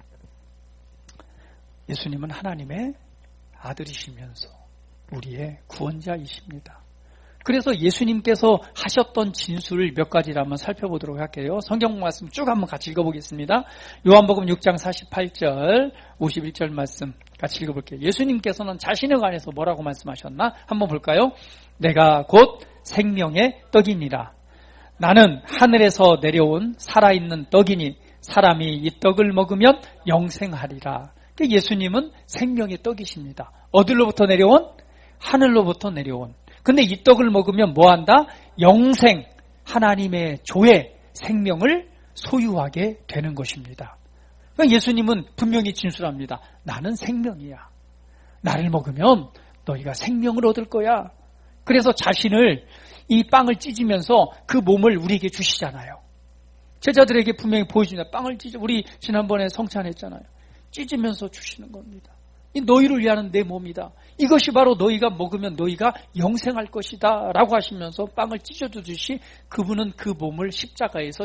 예수님은 하나님의 아들이시면서 우리의 구원자이십니다. 그래서 예수님께서 하셨던 진술을 몇 가지를 한번 살펴보도록 할게요. 성경 말씀 쭉 한번 같이 읽어보겠습니다. 요한복음 육 장 사십팔 절, 오십일 절 말씀 같이 읽어볼게요. 예수님께서는 자신에 관해서 뭐라고 말씀하셨나? 한번 볼까요? 내가 곧 생명의 떡이니라. 나는 하늘에서 내려온 살아있는 떡이니 사람이 이 떡을 먹으면 영생하리라. 예수님은 생명의 떡이십니다. 어디로부터 내려온? 하늘로부터 내려온. 근데 이 떡을 먹으면 뭐한다? 영생, 하나님의 조의 생명을 소유하게 되는 것입니다. 그러니까 예수님은 분명히 진술합니다. 나는 생명이야. 나를 먹으면 너희가 생명을 얻을 거야. 그래서 자신을 이 빵을 찢으면서 그 몸을 우리에게 주시잖아요. 제자들에게 분명히 보여줍니다. 빵을 찢어, 우리 지난번에 성찬했잖아요. 찢으면서 주시는 겁니다. 이 너희를 위하는 내 몸이다. 이것이 바로 너희가 먹으면 너희가 영생할 것이다 라고 하시면서 빵을 찢어주듯이 그분은 그 몸을 십자가에서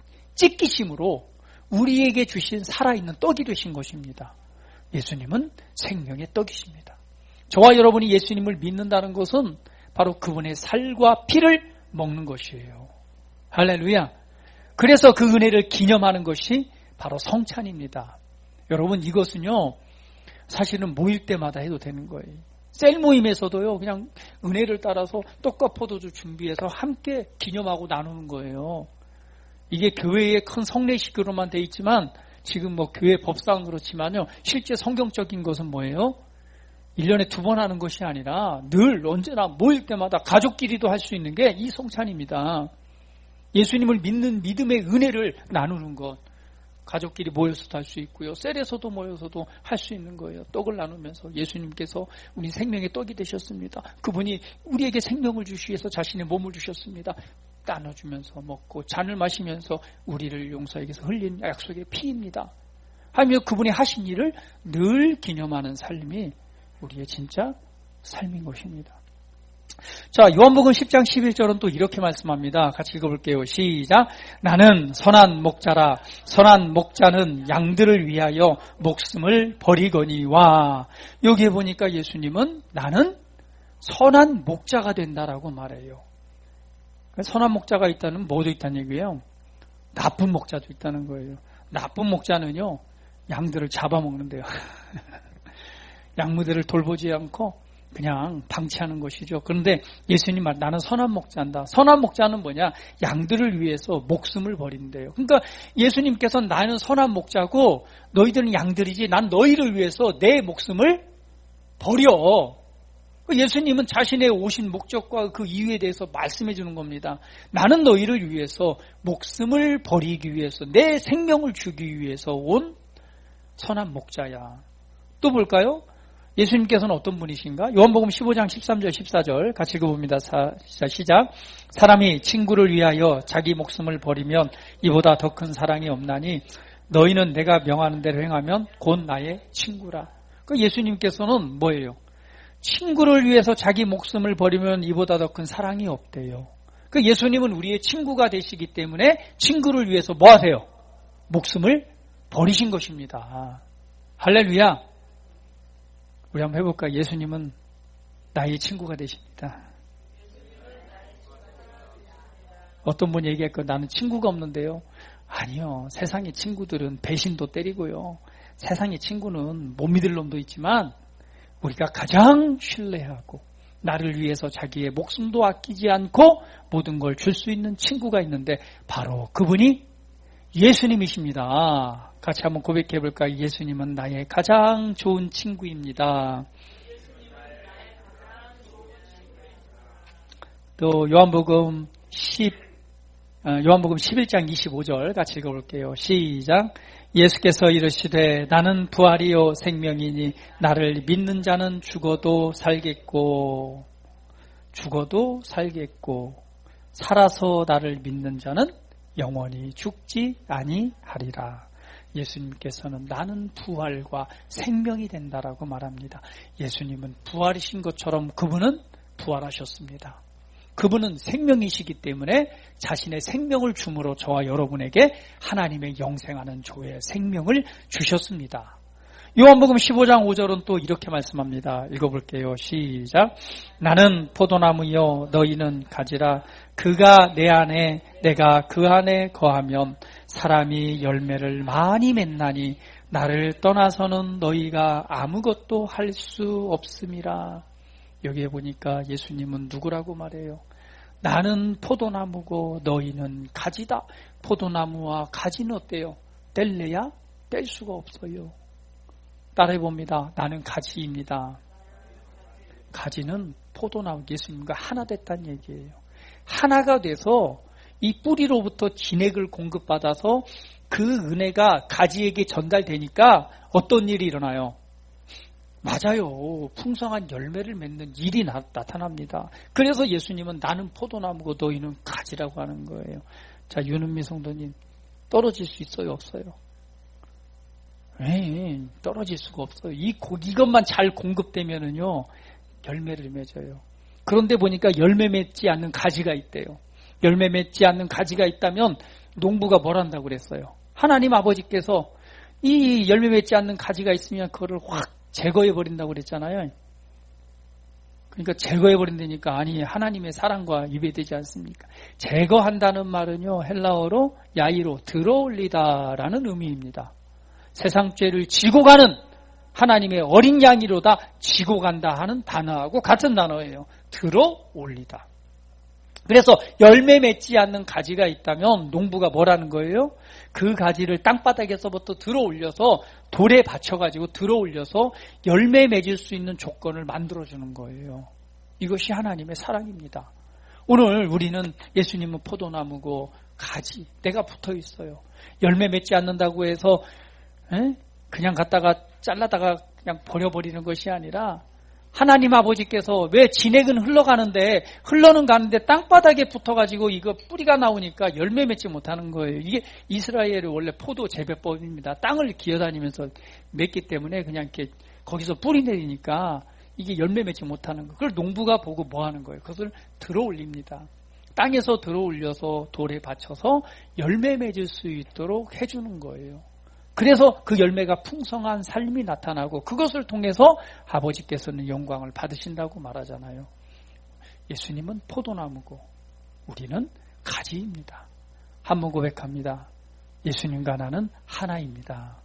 찢기심으로 우리에게 주신 살아있는 떡이 되신 것입니다. 예수님은 생명의 떡이십니다. 저와 여러분이 예수님을 믿는다는 것은 바로 그분의 살과 피를 먹는 것이에요. 할렐루야. 그래서 그 은혜를 기념하는 것이 바로 성찬입니다. 여러분, 이것은요 사실은 모일 때마다 해도 되는 거예요. 셀 모임에서도요 그냥 은혜를 따라서 떡과 포도주 준비해서 함께 기념하고 나누는 거예요. 이게 교회의 큰 성례식으로만 돼 있지만 지금 뭐 교회 법상은 그렇지만요 실제 성경적인 것은 뭐예요? 일 년에 두 번 하는 것이 아니라 늘 언제나 모일 때마다 가족끼리도 할 수 있는 게 이 성찬입니다. 예수님을 믿는 믿음의 은혜를 나누는 것. 가족끼리 모여서도 할 수 있고요. 셀에서도 모여서도 할 수 있는 거예요. 떡을 나누면서 예수님께서 우리 생명의 떡이 되셨습니다. 그분이 우리에게 생명을 주시기 위해서 자신의 몸을 주셨습니다. 나눠주면서 먹고 잔을 마시면서 우리를 용서하기 위해서 흘린 약속의 피입니다. 하며 그분이 하신 일을 늘 기념하는 삶이 우리의 진짜 삶인 것입니다. 자, 요한복음 십 장 십일 절은 또 이렇게 말씀합니다. 같이 읽어볼게요. 시작. 나는 선한 목자라. 선한 목자는 양들을 위하여 목숨을 버리거니와. 여기에 보니까 예수님은 나는 선한 목자가 된다라고 말해요. 선한 목자가 있다는 뭐도 있다는 얘기예요? 나쁜 목자도 있다는 거예요. 나쁜 목자는요 양들을 잡아먹는데요. 양무들을 돌보지 않고 그냥 방치하는 것이죠. 그런데 예수님 말 나는 선한 목자인다. 선한 목자는 뭐냐? 양들을 위해서 목숨을 버린대요. 그러니까 예수님께서 나는 선한 목자고 너희들은 양들이지 난 너희를 위해서 내 목숨을 버려. 예수님은 자신의 오신 목적과 그 이유에 대해서 말씀해 주는 겁니다. 나는 너희를 위해서 목숨을 버리기 위해서 내 생명을 주기 위해서 온 선한 목자야. 또 볼까요? 예수님께서는 어떤 분이신가? 요한복음 십오 장 십삼 절 십사 절 같이 읽어봅니다. 사, 시작. 사람이 친구를 위하여 자기 목숨을 버리면 이보다 더 큰 사랑이 없나니 너희는 내가 명하는 대로 행하면 곧 나의 친구라. 그 예수님께서는 뭐예요? 친구를 위해서 자기 목숨을 버리면 이보다 더 큰 사랑이 없대요. 그 예수님은 우리의 친구가 되시기 때문에 친구를 위해서 뭐 하세요? 목숨을 버리신 것입니다. 할렐루야. 우리 한번 해볼까? 예수님은 나의 친구가 되십니다. 어떤 분이 얘기할까? 나는 친구가 없는데요. 아니요. 세상의 친구들은 배신도 때리고요. 세상의 친구는 못 믿을 놈도 있지만 우리가 가장 신뢰하고 나를 위해서 자기의 목숨도 아끼지 않고 모든 걸 줄 수 있는 친구가 있는데 바로 그분이 예수님이십니다. 같이 한번 고백해 볼까요? 예수님은 나의 가장 좋은 친구입니다. 또 요한복음 십 요한복음 십일 장 이십오 절 같이 읽어볼게요. 시작. 예수께서 이르시되 나는 부활이요 생명이니 나를 믿는 자는 죽어도 살겠고 죽어도 살겠고 살아서 나를 믿는 자는 영원히 죽지 아니하리라. 예수님께서는 나는 부활과 생명이 된다라고 말합니다. 예수님은 부활이신 것처럼 그분은 부활하셨습니다. 그분은 생명이시기 때문에 자신의 생명을 줌으로 저와 여러분에게 하나님의 영생하는 조의 생명을 주셨습니다. 요한복음 십오 장 오 절은 또 이렇게 말씀합니다. 읽어볼게요. 시작. 나는 포도나무여 너희는 가지라. 그가 내 안에 내가 그 안에 거하면 사람이 열매를 많이 맺나니 나를 떠나서는 너희가 아무것도 할 수 없음이라. 여기에 보니까 예수님은 누구라고 말해요? 나는 포도나무고 너희는 가지다. 포도나무와 가지는 어때요? 뗄래야 뗄 수가 없어요. 따라해봅니다. 나는 가지입니다. 가지는 포도나무 예수님과 하나 됐다는 얘기예요. 하나가 돼서 이 뿌리로부터 진액을 공급받아서 그 은혜가 가지에게 전달되니까 어떤 일이 일어나요? 맞아요. 풍성한 열매를 맺는 일이 나, 나타납니다. 그래서 예수님은 나는 포도나무고 너희는 가지라고 하는 거예요. 자, 윤은미 성도님 떨어질 수 있어요? 없어요? 에이, 떨어질 수가 없어요. 이, 이것만 잘 공급되면은요, 열매를 맺어요. 그런데 보니까 열매 맺지 않는 가지가 있대요. 열매 맺지 않는 가지가 있다면 농부가 뭘 한다고 그랬어요? 하나님 아버지께서 이 열매 맺지 않는 가지가 있으면 그거를 확 제거해 버린다고 그랬잖아요. 그러니까 제거해 버린다니까 아니 하나님의 사랑과 위배되지 않습니까? 제거한다는 말은요, 헬라어로 야이로 들어올리다라는 의미입니다. 세상 죄를 지고 가는 하나님의 어린 양이로다 지고 간다 하는 단어하고 같은 단어예요. 들어올리다. 그래서 열매 맺지 않는 가지가 있다면 농부가 뭐라는 거예요? 그 가지를 땅바닥에서부터 들어올려서 돌에 받쳐가지고 들어올려서 열매 맺을 수 있는 조건을 만들어주는 거예요. 이것이 하나님의 사랑입니다. 오늘 우리는 예수님은 포도나무고 가지, 내가 붙어 있어요. 열매 맺지 않는다고 해서 에? 그냥 갖다가 잘라다가 그냥 버려버리는 것이 아니라 하나님 아버지께서 왜 진액은 흘러가는데 흘러는 가는데 땅바닥에 붙어가지고 이거 뿌리가 나오니까 열매 맺지 못하는 거예요. 이게 이스라엘의 원래 포도 재배법입니다. 땅을 기어다니면서 맺기 때문에 그냥 이렇게 거기서 뿌리 내리니까 이게 열매 맺지 못하는 거. 그걸 농부가 보고 뭐 하는 거예요? 그것을 들어올립니다. 땅에서 들어올려서 돌에 받쳐서 열매 맺을 수 있도록 해주는 거예요. 그래서 그 열매가 풍성한 삶이 나타나고 그것을 통해서 아버지께서는 영광을 받으신다고 말하잖아요. 예수님은 포도나무고 우리는 가지입니다. 한번 고백합니다. 예수님과 나는 하나입니다.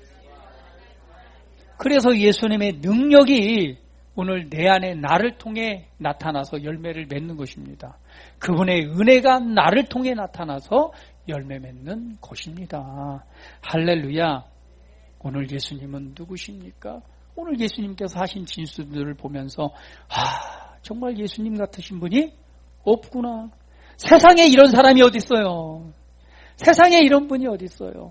그래서 예수님의 능력이 오늘 내 안에 나를 통해 나타나서 열매를 맺는 것입니다. 그분의 은혜가 나를 통해 나타나서 열매 맺는 것입니다. 할렐루야. 오늘 예수님은 누구십니까? 오늘 예수님께서 하신 진수들을 보면서 아, 정말 예수님 같으신 분이 없구나. 세상에 이런 사람이 어디 있어요? 세상에 이런 분이 어디 있어요?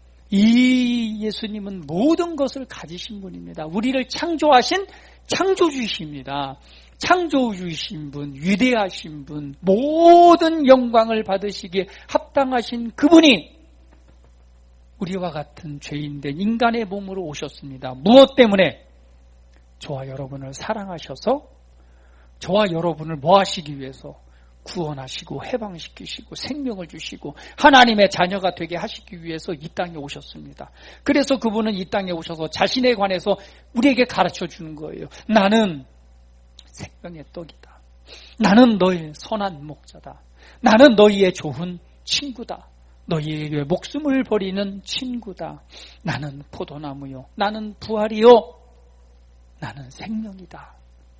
이 예수님은 모든 것을 가지신 분입니다. 우리를 창조하신 창조주이십니다. 창조주이신 분, 위대하신 분, 모든 영광을 받으시기에 합당하신 그분이 우리와 같은 죄인된 인간의 몸으로 오셨습니다. 무엇 때문에? 저와 여러분을 사랑하셔서 저와 여러분을 뭐 하시기 위해서? 구원하시고 해방시키시고 생명을 주시고 하나님의 자녀가 되게 하시기 위해서 이 땅에 오셨습니다. 그래서 그분은 이 땅에 오셔서 자신에 관해서 우리에게 가르쳐 주는 거예요. 나는 생명의 떡이다. 나는 너의 선한 목자다. 나는 너희의 좋은 친구다. 너희에게 목숨을 버리는 친구다. 나는 포도나무요. 나는 부활이요. 나는 생명이다.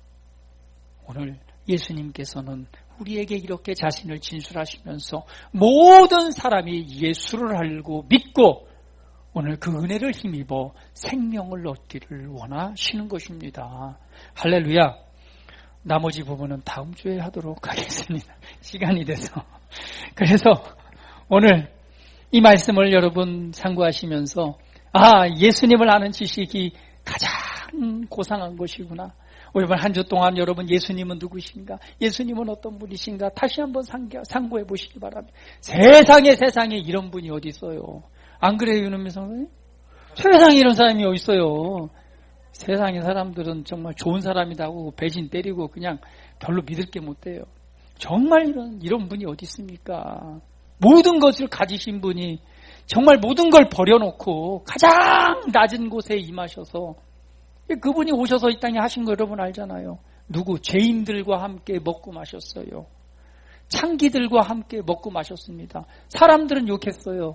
오늘 예수님께서는 우리에게 이렇게 자신을 진술하시면서 모든 사람이 예수를 알고 믿고 오늘 그 은혜를 힘입어 생명을 얻기를 원하시는 것입니다. 할렐루야. 나머지 부분은 다음 주에 하도록 하겠습니다. 시간이 돼서. 그래서 오늘 이 말씀을 여러분 참고하시면서 아, 예수님을 아는 지식이 가장 고상한 것이구나. 이번 한 주 동안 여러분 예수님은 누구신가? 예수님은 어떤 분이신가? 다시 한번 상고해 보시기 바랍니다. 세상에 세상에 이런 분이 어디 있어요? 안 그래요, 윤은미 성도님? 세상에 이런 사람이 어디 있어요? 세상의 사람들은 정말 좋은 사람이라고 배신 때리고 그냥 별로 믿을 게 못 돼요. 정말 이런 이런 분이 어디 있습니까? 모든 것을 가지신 분이 정말 모든 걸 버려놓고 가장 낮은 곳에 임하셔서 그분이 오셔서 이 땅에 하신 거 여러분 알잖아요. 누구? 죄인들과 함께 먹고 마셨어요. 창기들과 함께 먹고 마셨습니다. 사람들은 욕했어요.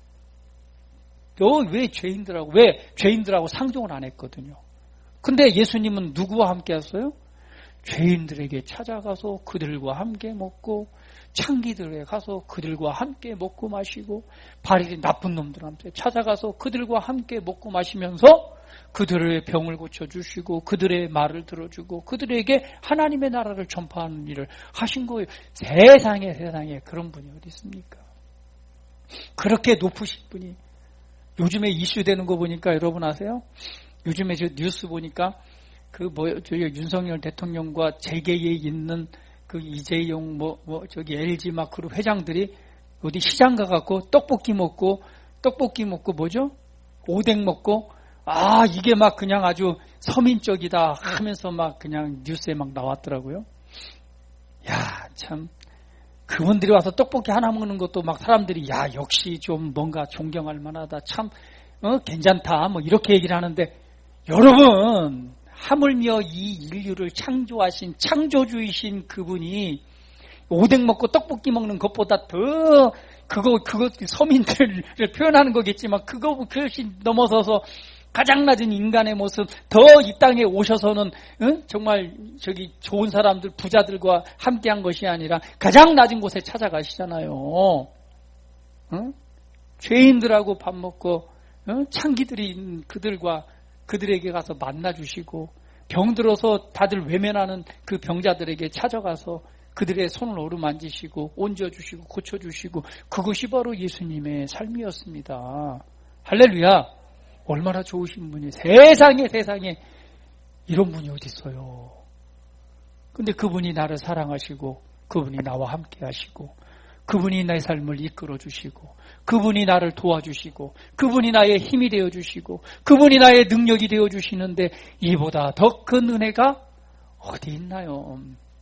너 왜 죄인들하고 왜 죄인들하고 상종을 안 했거든요. 근데 예수님은 누구와 함께 했어요? 죄인들에게 찾아가서 그들과 함께 먹고 창기들에 가서 그들과 함께 먹고 마시고 바리리 나쁜 놈들한테 찾아가서 그들과 함께 먹고 마시면서 그들의 병을 고쳐주시고 그들의 말을 들어주고 그들에게 하나님의 나라를 전파하는 일을 하신 거예요. 세상에 세상에 그런 분이 어디 있습니까? 그렇게 높으신 분이 요즘에 이슈되는 거 보니까 여러분 아세요? 요즘에 저 뉴스 보니까 그 뭐 저기 윤석열 대통령과 재계에 있는 그 이재용 뭐, 뭐 저기 엘지 마크로 회장들이 어디 시장 가갖고 떡볶이 먹고 떡볶이 먹고 뭐죠? 오뎅 먹고 아 이게 막 그냥 아주 서민적이다 하면서 막 그냥 뉴스에 막 나왔더라고요. 야 참 그분들이 와서 떡볶이 하나 먹는 것도 막 사람들이 야 역시 좀 뭔가 존경할 만하다 참 어, 괜찮다 뭐 이렇게 얘기를 하는데 여러분 하물며 이 인류를 창조하신 창조주이신 그분이 오뎅 먹고 떡볶이 먹는 것보다 더 그거 그거 서민들을 표현하는 거겠지만 그거 그것이 넘어서서 가장 낮은 인간의 모습 더 이 땅에 오셔서는 응? 정말 저기 좋은 사람들 부자들과 함께한 것이 아니라 가장 낮은 곳에 찾아가시잖아요. 응? 죄인들하고 밥 먹고 응? 창기들이 그들과 그들에게 가서 만나주시고 병들어서 다들 외면하는 그 병자들에게 찾아가서 그들의 손을 어루만지시고 얹어주시고 고쳐주시고 그것이 바로 예수님의 삶이었습니다. 할렐루야. 얼마나 좋으신 분이 세상에 세상에 이런 분이 어디 있어요. 근데 그분이 나를 사랑하시고 그분이 나와 함께 하시고 그분이 나의 삶을 이끌어 주시고 그분이 나를 도와주시고 그분이 나의 힘이 되어 주시고 그분이 나의 능력이 되어 주시는데 이보다 더 큰 은혜가 어디 있나요?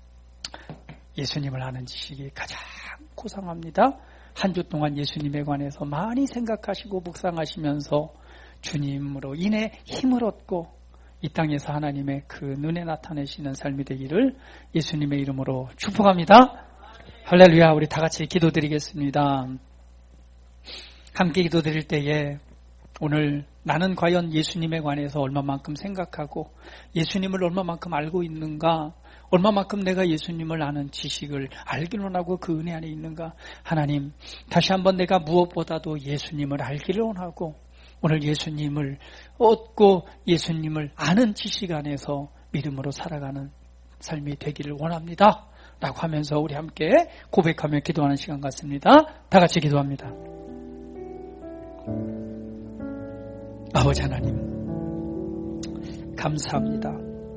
예수님을 아는 지식이 가장 고상합니다. 한 주 동안 예수님에 관해서 많이 생각하시고 묵상하시면서 주님으로 인해 힘을 얻고 이 땅에서 하나님의 그 눈에 나타내시는 삶이 되기를 예수님의 이름으로 축복합니다. 할렐루야. 우리 다 같이 기도드리겠습니다. 함께 기도드릴 때에 오늘 나는 과연 예수님에 관해서 얼마만큼 생각하고 예수님을 얼마만큼 알고 있는가, 얼마만큼 내가 예수님을 아는 지식을 알기를 원하고 그 은혜 안에 있는가. 하나님, 다시 한번 내가 무엇보다도 예수님을 알기를 원하고 오늘 예수님을 얻고 예수님을 아는 지식 안에서 믿음으로 살아가는 삶이 되기를 원합니다. 라고 하면서 우리 함께 고백하며 기도하는 시간 같습니다. 다 같이 기도합니다. 아버지 하나님, 감사합니다.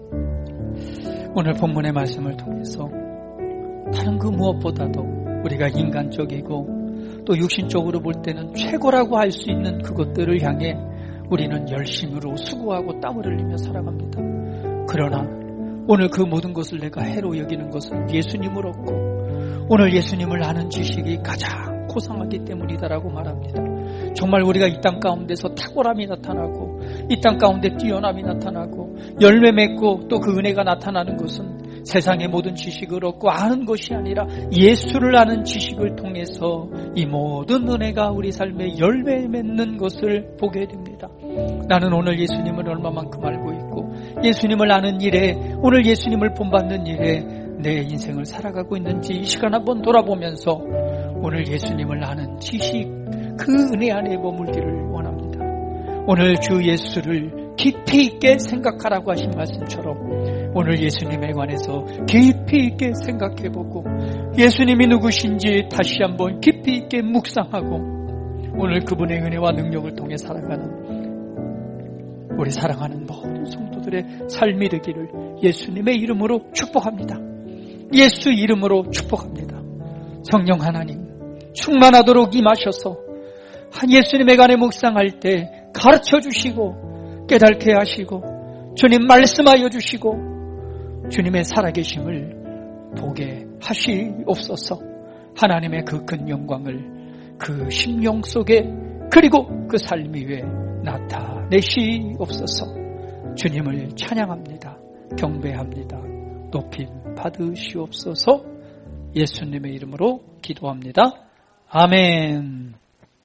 오늘 본문의 말씀을 통해서 다른 그 무엇보다도 우리가 인간적이고 또 육신적으로 볼 때는 최고라고 할 수 있는 그것들을 향해 우리는 열심으로 수고하고 땀을 흘리며 살아갑니다. 그러나 오늘 그 모든 것을 내가 해로 여기는 것은 예수님을 얻고 오늘 예수님을 아는 지식이 가장 고상하기 때문이다라고 말합니다. 정말 우리가 이 땅 가운데서 탁월함이 나타나고 이 땅 가운데 뛰어남이 나타나고 열매 맺고 또 그 은혜가 나타나는 것은 세상의 모든 지식을 얻고 아는 것이 아니라 예수를 아는 지식을 통해서 이 모든 은혜가 우리 삶에 열매 맺는 것을 보게 됩니다. 나는 오늘 예수님을 얼마만큼 알고 있고 예수님을 아는 일에 오늘 예수님을 본받는 일에 내 인생을 살아가고 있는지 이 시간 한번 돌아보면서 오늘 예수님을 아는 지식 그 은혜 안에 머물기를 원합니다. 오늘 주 예수를 깊이 있게 생각하라고 하신 말씀처럼 오늘 예수님에 관해서 깊이 있게 생각해보고 예수님이 누구신지 다시 한번 깊이 있게 묵상하고 오늘 그분의 은혜와 능력을 통해 살아가는 우리 사랑하는 모든 성도들의 삶이 되기를 예수님의 이름으로 축복합니다. 예수 이름으로 축복합니다. 성령 하나님 충만하도록 임하셔서 예수님에 관해 묵상할 때 가르쳐 주시고 깨닫게 하시고 주님 말씀하여 주시고 주님의 살아계심을 보게 하시옵소서. 하나님의 그 큰 영광을 그 심령 속에 그리고 그 삶 위에 나타내시옵소서. 주님을 찬양합니다. 경배합니다. 높임 받으시옵소서. 예수님의 이름으로 기도합니다. 아멘.